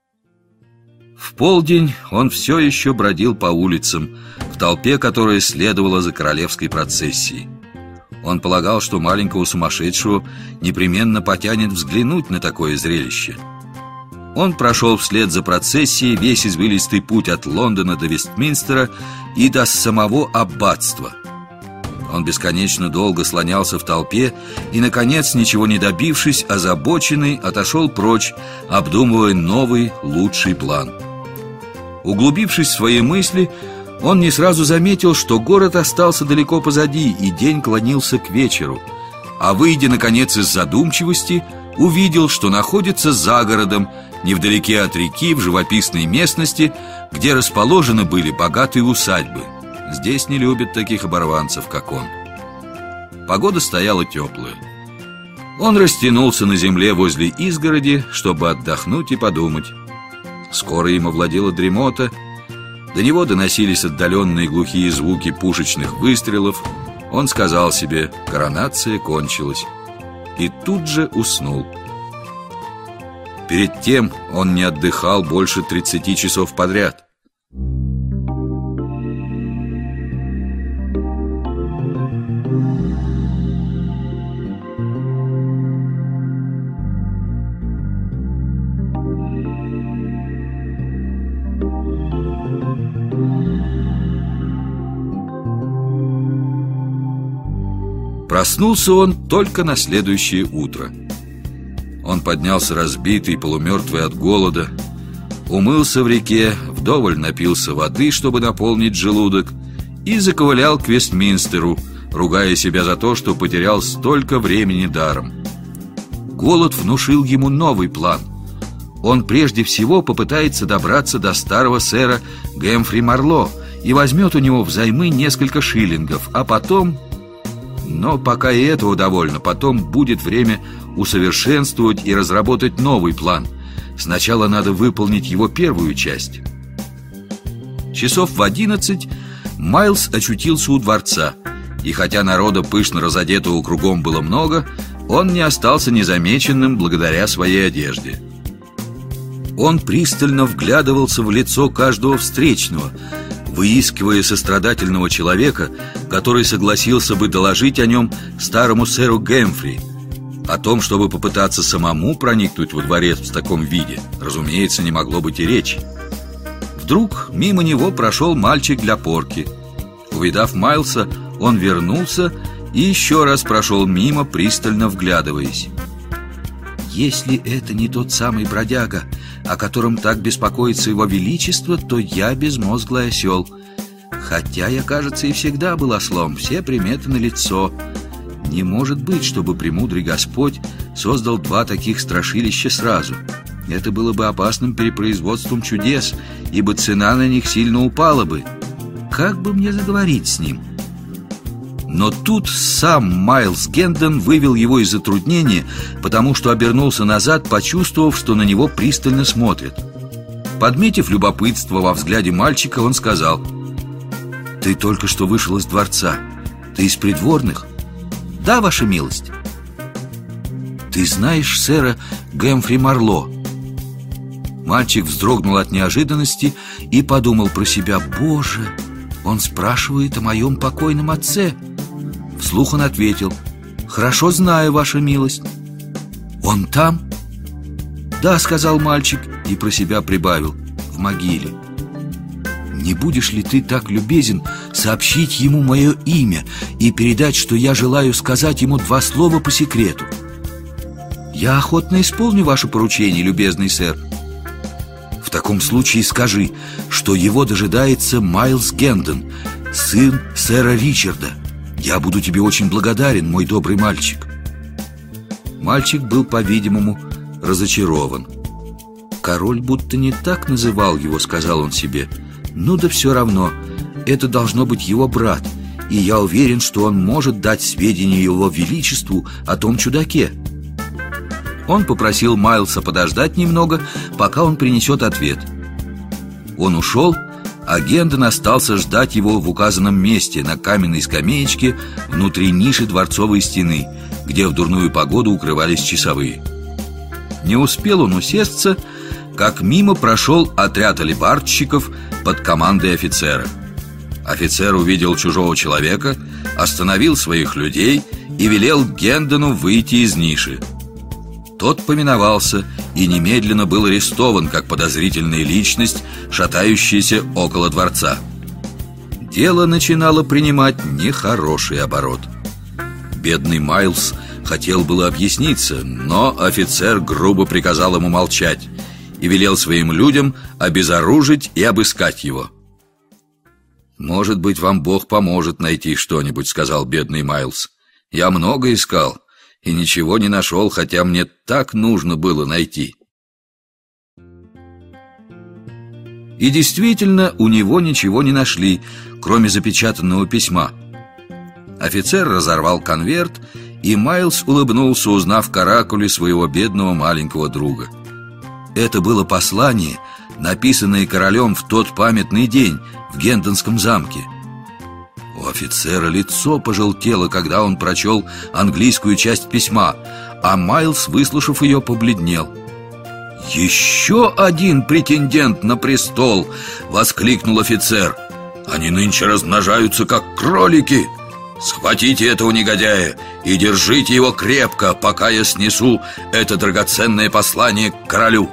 В полдень он все еще бродил по улицам, в толпе, которая следовала за королевской процессией. Он полагал, что маленького сумасшедшего непременно потянет взглянуть на такое зрелище. Он прошел вслед за процессией весь извилистый путь от Лондона до Вестминстера и до самого аббатства. Он бесконечно долго слонялся в толпе и, наконец, ничего не добившись, озабоченный, отошел прочь, обдумывая новый, лучший план. Углубившись в свои мысли, он не сразу заметил, что город остался далеко позади, и день клонился к вечеру. А выйдя, наконец, из задумчивости, увидел, что находится за городом, невдалеке от реки, в живописной местности, где расположены были богатые усадьбы. Здесь не любят таких оборванцев, как он. Погода стояла теплая. Он растянулся на земле возле изгороди, чтобы отдохнуть и подумать. Скоро им овладела дремота. До него доносились отдаленные глухие звуки пушечных выстрелов. Он сказал себе: коронация кончилась. И тут же уснул. Перед тем он не отдыхал больше 30 часов подряд. Проснулся он только на следующее утро. Он поднялся разбитый, полумертвый от голода, умылся в реке, вдоволь напился воды, чтобы наполнить желудок, и заковылял к Вестминстеру, ругая себя за то, что потерял столько времени даром. Голод внушил ему новый план. Он прежде всего попытается добраться до старого сэра Гэмфри Марло и возьмет у него взаймы несколько шиллингов, а потом... Но пока и этого довольно. Потом будет время усовершенствовать и разработать новый план. Сначала надо выполнить его первую часть. Часов в 11 Майлз очутился у дворца. И хотя народа пышно разодетого кругом было много, он не остался незамеченным благодаря своей одежде. Он пристально вглядывался в лицо каждого встречного, выискивая сострадательного человека, который согласился бы доложить о нем старому сэру Гэмфри. О том, чтобы попытаться самому проникнуть во дворец в таком виде, разумеется, не могло быть и речи. Вдруг мимо него прошел мальчик для порки. Увидав Майлса, он вернулся и еще раз прошел мимо, пристально вглядываясь. «Если это не тот самый бродяга, о котором так беспокоится его величество, то я безмозглый осел. Хотя я, кажется, и всегда был ослом, все приметы налицо. Не может быть, чтобы премудрый Господь создал два таких страшилища сразу. Это было бы опасным перепроизводством чудес, ибо цена на них сильно упала бы. Как бы мне заговорить с ним? Но тут сам Майлз Гендон вывел его из затруднения, потому что обернулся назад, почувствовав, что на него пристально смотрят. Подметив любопытство во взгляде мальчика, он сказал: «Ты только что вышел из дворца. Ты из придворных?» «Да, ваша милость». «Ты знаешь сэра Гэмфри Марло?» Мальчик вздрогнул от неожиданности и подумал про себя: «Боже, он спрашивает о моем покойном отце». Вслух он ответил: «Хорошо знаю, ваша милость». «Он там?» «Да», — сказал мальчик и про себя прибавил: «в могиле». «Не будешь ли ты так любезен сообщить ему мое имя и передать, что я желаю сказать ему 2 слова по секрету?» «Я охотно исполню ваше поручение, любезный сэр». «В таком случае скажи, что его дожидается Майлз Гендон, сын сэра Ричарда. Я буду тебе очень благодарен, мой добрый мальчик». Мальчик был, по-видимому, разочарован. «Король будто не так называл его», — сказал он себе. «Ну да все равно, это должно быть его брат, и я уверен, что он может дать сведения его величеству о том чудаке». Он попросил Майлса подождать немного, пока он принесет ответ. Он ушел, а Гендон остался ждать его в указанном месте, на каменной скамеечке внутри ниши дворцовой стены, где в дурную погоду укрывались часовые. Не успел он усесться, как мимо прошел отряд алебардщиков под командой офицера. Офицер увидел чужого человека, остановил своих людей и велел Гендону выйти из ниши. Тот повиновался и немедленно был арестован как подозрительная личность, шатающаяся около дворца. Дело начинало принимать нехороший оборот. Бедный Майлз хотел было объясниться, но офицер грубо приказал ему молчать и велел своим людям обезоружить и обыскать его. «Может быть, вам Бог поможет найти что-нибудь», — сказал бедный Майлз. «Я много искал и ничего не нашел, хотя мне так нужно было найти». И действительно, у него ничего не нашли, кроме запечатанного письма. Офицер разорвал конверт, и Майлз улыбнулся, узнав каракули своего бедного маленького друга. Это было послание, написанное королем в тот памятный день в Гендонском замке. У офицера лицо пожелтело, когда он прочел английскую часть письма, а Майлз, выслушав ее, побледнел. «Еще один претендент на престол!» — воскликнул офицер. «Они нынче размножаются, как кролики! Схватите этого негодяя и держите его крепко, пока я снесу это драгоценное послание к королю!»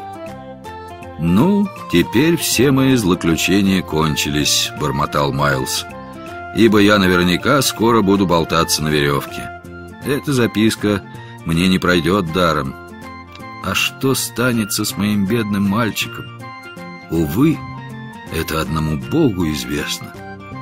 «Ну, теперь все мои злоключения кончились», — бормотал Майлз, «ибо я наверняка скоро буду болтаться на веревке. Эта записка мне не пройдет даром. А что станется с моим бедным мальчиком? Увы, это одному Богу известно».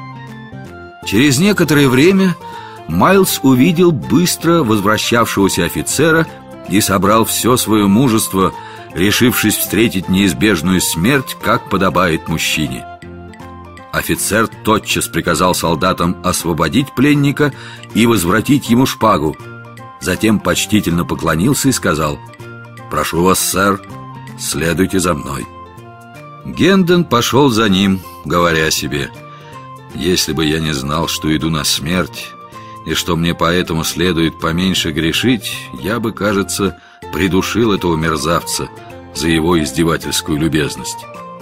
Через некоторое время Майлз увидел быстро возвращавшегося офицера и собрал все свое мужество, решившись встретить неизбежную смерть, как подобает мужчине. Офицер тотчас приказал солдатам освободить пленника и возвратить ему шпагу. Затем почтительно поклонился и сказал: «Прошу вас, сэр, следуйте за мной». Гендон пошел за ним, говоря себе: «Если бы я не знал, что иду на смерть, и что мне поэтому следует поменьше грешить, я бы, кажется, придушил этого мерзавца за его издевательскую любезность».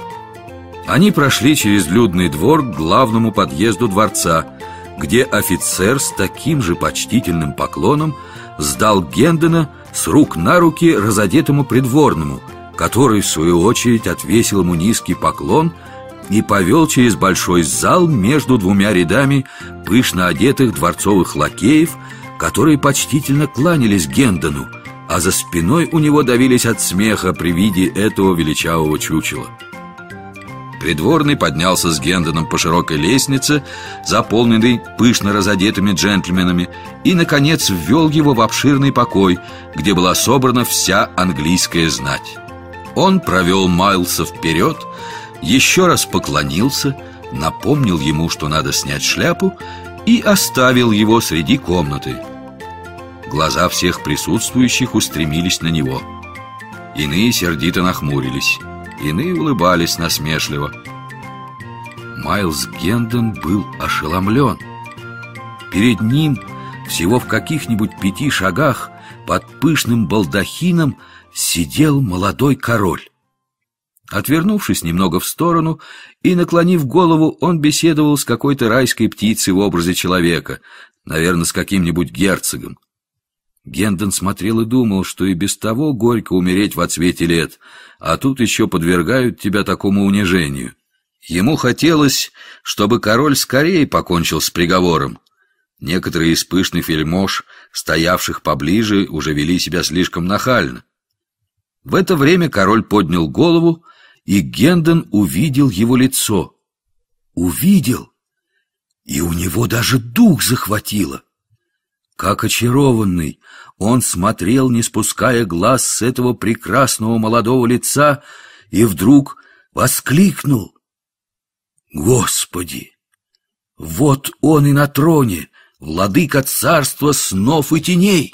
Они прошли через людный двор к главному подъезду дворца, где офицер с таким же почтительным поклоном сдал Гендона с рук на руки разодетому придворному, который, в свою очередь, отвесил ему низкий поклон и повел через большой зал между 2 рядами пышно одетых дворцовых лакеев, которые почтительно кланялись Гендону, а за спиной у него давились от смеха при виде этого величавого чучела. Придворный поднялся с Гендоном по широкой лестнице, заполненной пышно разодетыми джентльменами, и, наконец, ввел его в обширный покой, где была собрана вся английская знать. Он провел Майлса вперед, еще раз поклонился, напомнил ему, что надо снять шляпу, и оставил его среди комнаты. Глаза всех присутствующих устремились на него. Иные сердито нахмурились, иные улыбались насмешливо. Майлс Гендон был ошеломлен. Перед ним, всего в каких-нибудь 5 шагах, под пышным балдахином, сидел молодой король. Отвернувшись немного в сторону и наклонив голову, он беседовал с какой-то райской птицей в образе человека, наверное, с каким-нибудь герцогом. Гендон смотрел и думал, что и без того горько умереть во цвете лет, а тут еще подвергают тебя такому унижению. Ему хотелось, чтобы король скорее покончил с приговором. Некоторые из пышных вельмож, стоявших поближе, уже вели себя слишком нахально. В это время король поднял голову, и Гендон увидел его лицо. Увидел, и у него даже дух захватило. Как очарованный, он смотрел, не спуская глаз с этого прекрасного молодого лица, и вдруг воскликнул: «Господи! Вот он и на троне, владыка царства снов и теней!»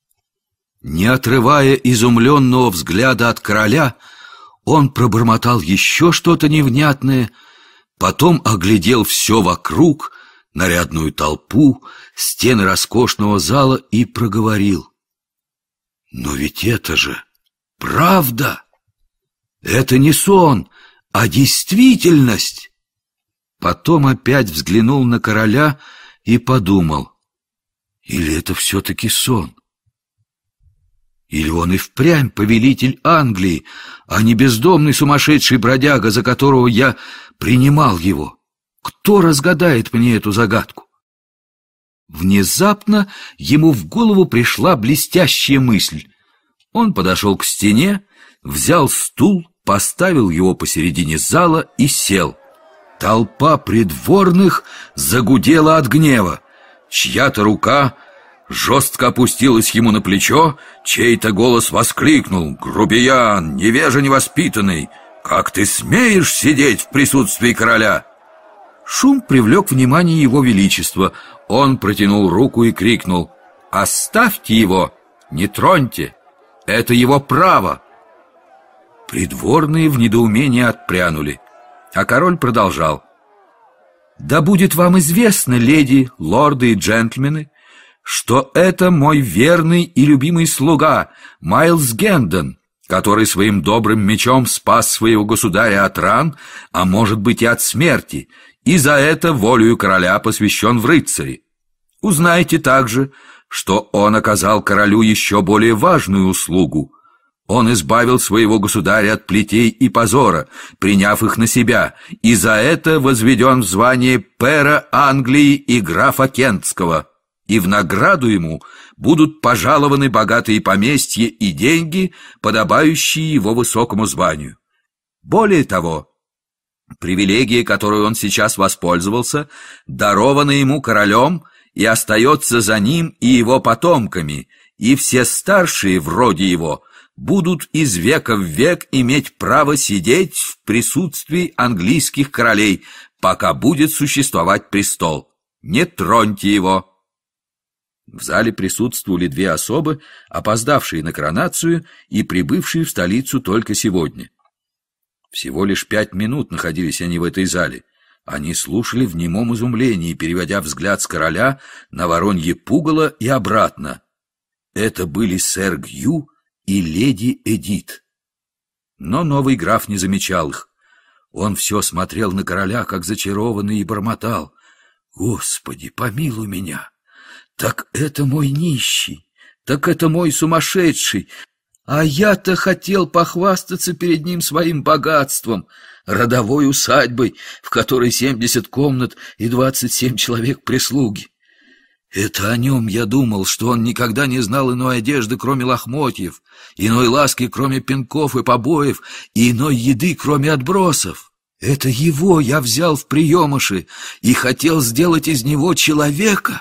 Не отрывая изумленного взгляда от короля, он пробормотал еще что-то невнятное, потом оглядел все вокруг, нарядную толпу, стены роскошного зала и проговорил: «Но ведь это же правда! Это не сон, а действительность!» Потом опять взглянул на короля и подумал: или это все-таки сон? Или он и впрямь повелитель Англии, а не бездомный сумасшедший бродяга, за которого я принимал его? Кто разгадает мне эту загадку? Внезапно ему в голову пришла блестящая мысль. Он подошел к стене, взял стул, поставил его посередине зала и сел. Толпа придворных загудела от гнева. Чья-то рука жестко опустилась ему на плечо, чей-то голос воскликнул: «Грубиян, невежа невоспитанный! Как ты смеешь сидеть в присутствии короля?» Шум привлек внимание его величества. Он протянул руку и крикнул: «Оставьте его! Не троньте! Это его право!» Придворные в недоумении отпрянули, а король продолжал: «Да будет вам известно, леди, лорды и джентльмены, что это мой верный и любимый слуга Майлс Гендон, который своим добрым мечом спас своего государя от ран, а может быть и от смерти, и за это волею короля посвящен в рыцари. Узнайте также, что он оказал королю еще более важную услугу. Он избавил своего государя от плетей и позора, приняв их на себя, и за это возведен в звание пэра Англии и графа Кентского. И в награду ему будут пожалованы богатые поместья и деньги, подобающие его высокому званию. Более того, привилегия, которой он сейчас воспользовался, дарована ему королем и остается за ним и его потомками, и все старшие вроде его будут из века в век иметь право сидеть в присутствии английских королей, пока будет существовать престол. Не троньте его». В зале присутствовали 2 особы, опоздавшие на коронацию и прибывшие в столицу только сегодня. Всего лишь 5 минут находились они в этой зале. Они слушали в немом изумлении, переводя взгляд с короля на воронье пугало и обратно. Это были сэр Гью и леди Эдит. Но новый граф не замечал их. Он все смотрел на короля, как зачарованный, и бормотал: «Господи, помилуй меня! Так это мой нищий, так это мой сумасшедший, а я-то хотел похвастаться перед ним своим богатством, родовой усадьбой, в которой 70 комнат и 27 человек прислуги. Это о нем я думал, что он никогда не знал иной одежды, кроме лохмотьев, иной ласки, кроме пинков и побоев, и иной еды, кроме отбросов. Это его я взял в приемыши и хотел сделать из него человека.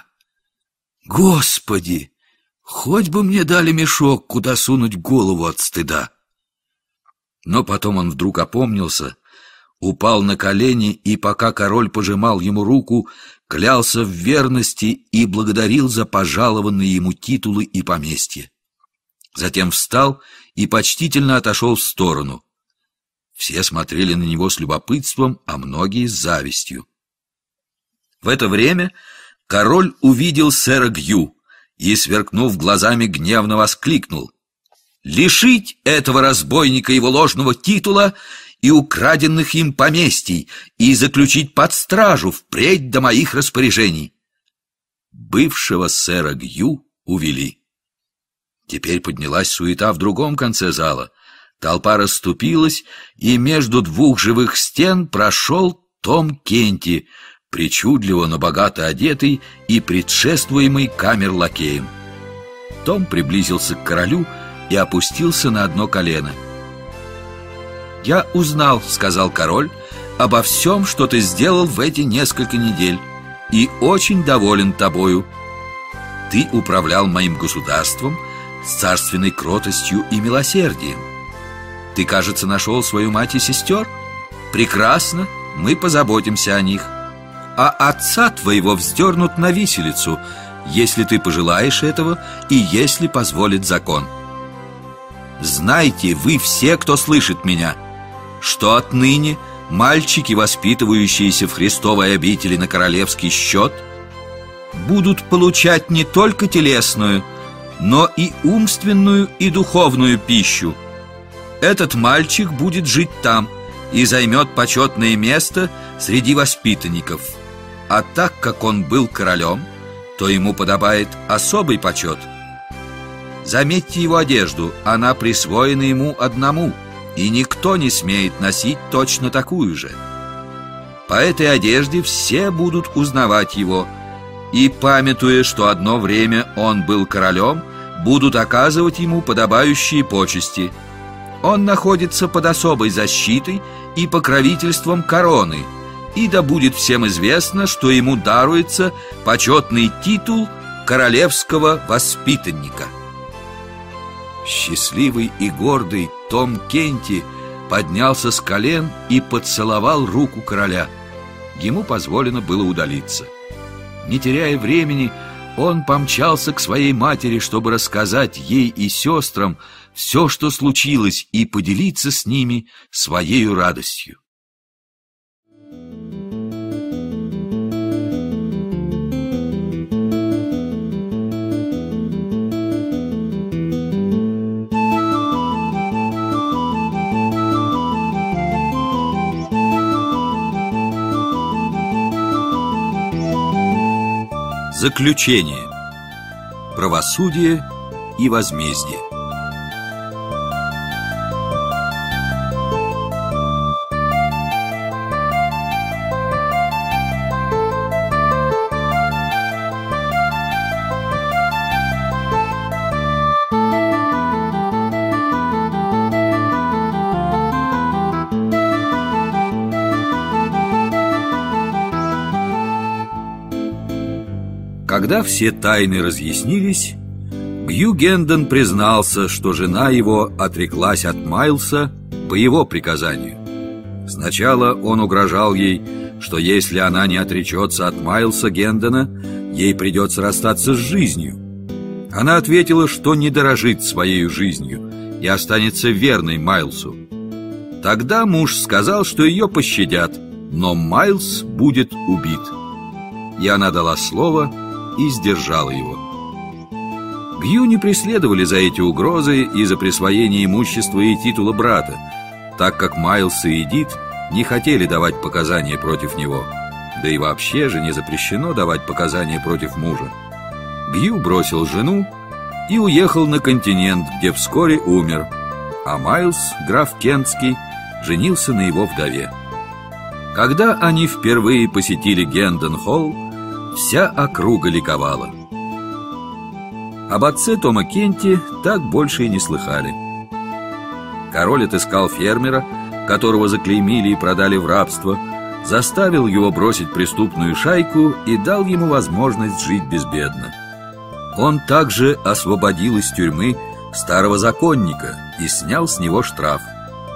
Господи, хоть бы мне дали мешок, куда сунуть голову от стыда». Но потом он вдруг опомнился, упал на колени и, пока король пожимал ему руку, клялся в верности и благодарил за пожалованные ему титулы и поместья. Затем встал и почтительно отошел в сторону. Все смотрели на него с любопытством, а многие с завистью. В это время король увидел сэра Гью и, сверкнув глазами, гневно воскликнул: «Лишить этого разбойника его ложного титула и украденных им поместий и заключить под стражу впредь до моих распоряжений». Бывшего сэра Гью увели. Теперь поднялась суета в другом конце зала. Толпа расступилась, и между двух живых стен прошел Том Кенти, причудливо, но богато одетый и предшествуемый камер-лакеем. Том приблизился к королю и опустился на одно колено. «Я узнал, — сказал король, — обо всем, что ты сделал в эти несколько недель, и очень доволен тобою. Ты управлял моим государством с царственной кротостью и милосердием. Ты, кажется, нашел свою мать и сестер? Прекрасно, мы позаботимся о них. А отца твоего вздернут на виселицу, если ты пожелаешь этого и если позволит закон. Знайте вы все, кто слышит меня, что отныне мальчики, воспитывающиеся в Христовой обители на королевский счет, будут получать не только телесную, но и умственную и духовную пищу. Этот мальчик будет жить там и займет почетное место среди воспитанников. А так как он был королем, то ему подобает особый почет. Заметьте его одежду, она присвоена ему одному, и никто не смеет носить точно такую же. По этой одежде все будут узнавать его, и, памятуя, что одно время он был королем, будут оказывать ему подобающие почести. Он находится под особой защитой и покровительством короны, и да будет всем известно, что ему даруется почетный титул королевского воспитанника». Счастливый и гордый Том Кенти поднялся с колен и поцеловал руку короля. Ему позволено было удалиться. Не теряя времени, он помчался к своей матери, чтобы рассказать ей и сестрам все, что случилось, и поделиться с ними своею радостью. Заключение. Правосудие и возмездие. Когда все тайны разъяснились, Гью Гендон признался, что жена его отреклась от Майлса по его приказанию. Сначала он угрожал ей, что если она не отречется от Майлса Гендона, ей придется расстаться с жизнью. Она ответила, что не дорожит своей жизнью и останется верной Майлсу. Тогда муж сказал, что ее пощадят, но Майлс будет убит. И она дала слово и сдержала его. Гью не преследовали за эти угрозы и за присвоение имущества и титула брата, так как Майлс и Эдит не хотели давать показания против него. Да и вообще же не запрещено давать показания против мужа. Гью бросил жену и уехал на континент, где вскоре умер, а Майлс, граф Кентский, женился на его вдове. Когда они впервые посетили Гендон-холл, вся округа ликовала. Об отце Тома Кенти так больше и не слыхали. Король отыскал фермера, которого заклеймили и продали в рабство, заставил его бросить преступную шайку и дал ему возможность жить безбедно. Он также освободил из тюрьмы старого законника и снял с него штраф.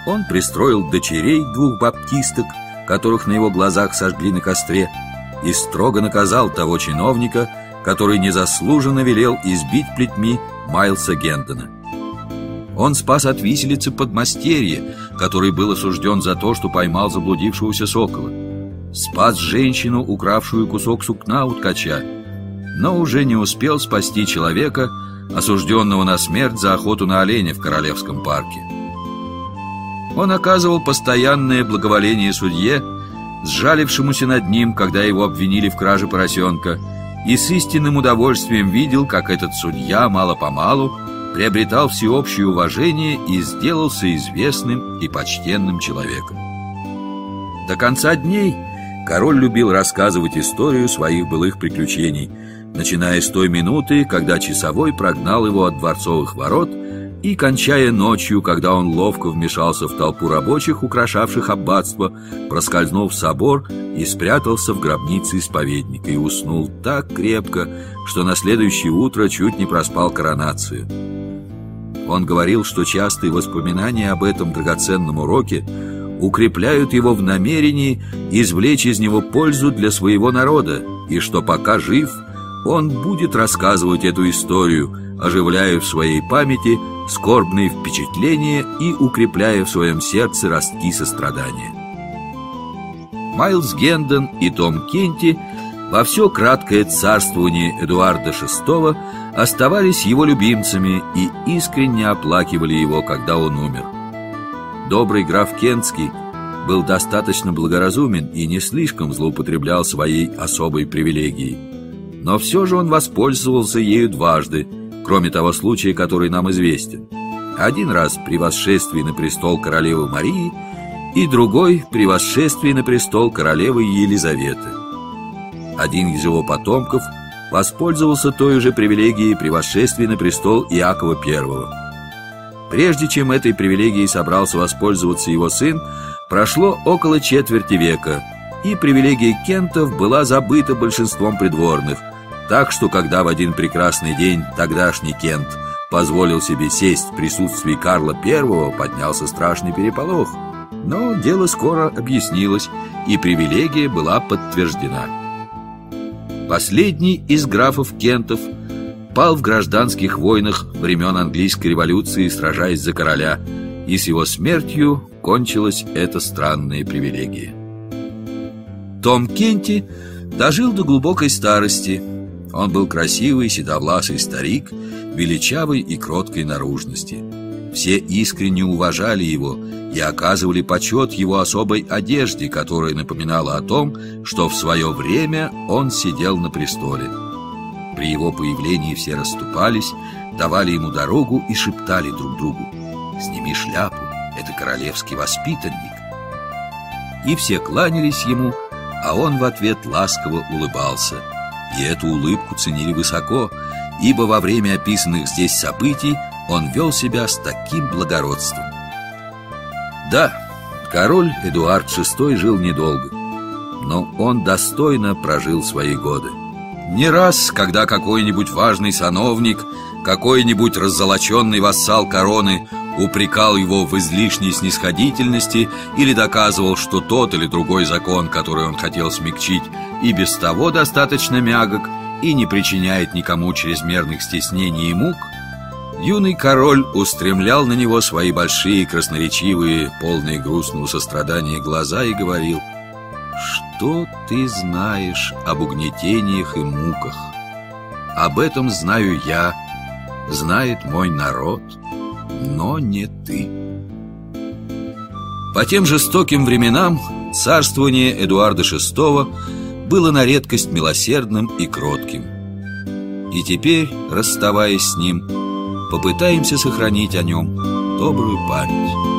Он пристроил дочерей 2 баптисток, которых на его глазах сожгли на костре, и строго наказал того чиновника, который незаслуженно велел избить плетьми Майлса Гендона. Он спас от виселицы подмастерье, который был осужден за то, что поймал заблудившегося сокола. Спас женщину, укравшую кусок сукна у ткача, но уже не успел спасти человека, осужденного на смерть за охоту на оленя в Королевском парке. Он оказывал постоянное благоволение судье, сжалившемуся над ним, когда его обвинили в краже поросенка, и с истинным удовольствием видел, как этот судья мало-помалу приобретал всеобщее уважение и сделался известным и почтенным человеком. До конца дней король любил рассказывать историю своих былых приключений, начиная с той минуты, когда часовой прогнал его от дворцовых ворот, и кончая ночью, когда он ловко вмешался в толпу рабочих, украшавших аббатство, проскользнул в собор и спрятался в гробнице исповедника и уснул так крепко, что на следующее утро чуть не проспал коронацию. Он говорил, что частые воспоминания об этом драгоценном уроке укрепляют его в намерении извлечь из него пользу для своего народа, и что пока жив, он будет рассказывать эту историю, оживляя в своей памяти скорбные впечатления и укрепляя в своем сердце ростки сострадания. Майлс Гендон и Том Кенти во все краткое царствование Эдуарда VI оставались его любимцами и искренне оплакивали его, когда он умер. Добрый граф Кентский был достаточно благоразумен и не слишком злоупотреблял своей особой привилегией. Но все же он воспользовался ею дважды, кроме того случая, который нам известен. Один раз при восшествии на престол королевы Марии и другой при восшествии на престол королевы Елизаветы. Один из его потомков воспользовался той же привилегией при восшествии на престол Иакова I. Прежде чем этой привилегией собрался воспользоваться его сын, прошло около четверти века, и привилегия кентов была забыта большинством придворных, так что когда в один прекрасный день тогдашний Кент позволил себе сесть в присутствии Карла I, поднялся страшный переполох. Но дело скоро объяснилось, и привилегия была подтверждена. Последний из графов Кентов пал в гражданских войнах времен английской революции, сражаясь за короля, и с его смертью кончилась эта странная привилегия. Том Кенти дожил до глубокой старости. Он был красивый, седовласый старик, величавой и кроткой наружности. Все искренне уважали его и оказывали почет его особой одежде, которая напоминала о том, что в свое время он сидел на престоле. При его появлении все расступались, давали ему дорогу и шептали друг другу: «Сними шляпу, это королевский воспитанник». И все кланялись ему, а он в ответ ласково улыбался. И эту улыбку ценили высоко, ибо во время описанных здесь событий он вел себя с таким благородством. Да, король Эдуард VI жил недолго, но он достойно прожил свои годы. Не раз, когда какой-нибудь важный сановник, какой-нибудь раззолоченный вассал короны упрекал его в излишней снисходительности или доказывал, что тот или другой закон, который он хотел смягчить, и без того достаточно мягок и не причиняет никому чрезмерных стеснений и мук, юный король устремлял на него свои большие, красноречивые, полные грустного сострадания глаза и говорил: «Что ты знаешь об угнетениях и муках? Об этом знаю я, знает мой народ, но не ты». По тем жестоким временам царствование Эдуарда VI было на редкость милосердным и кротким. И теперь, расставаясь с ним, попытаемся сохранить о нем добрую память.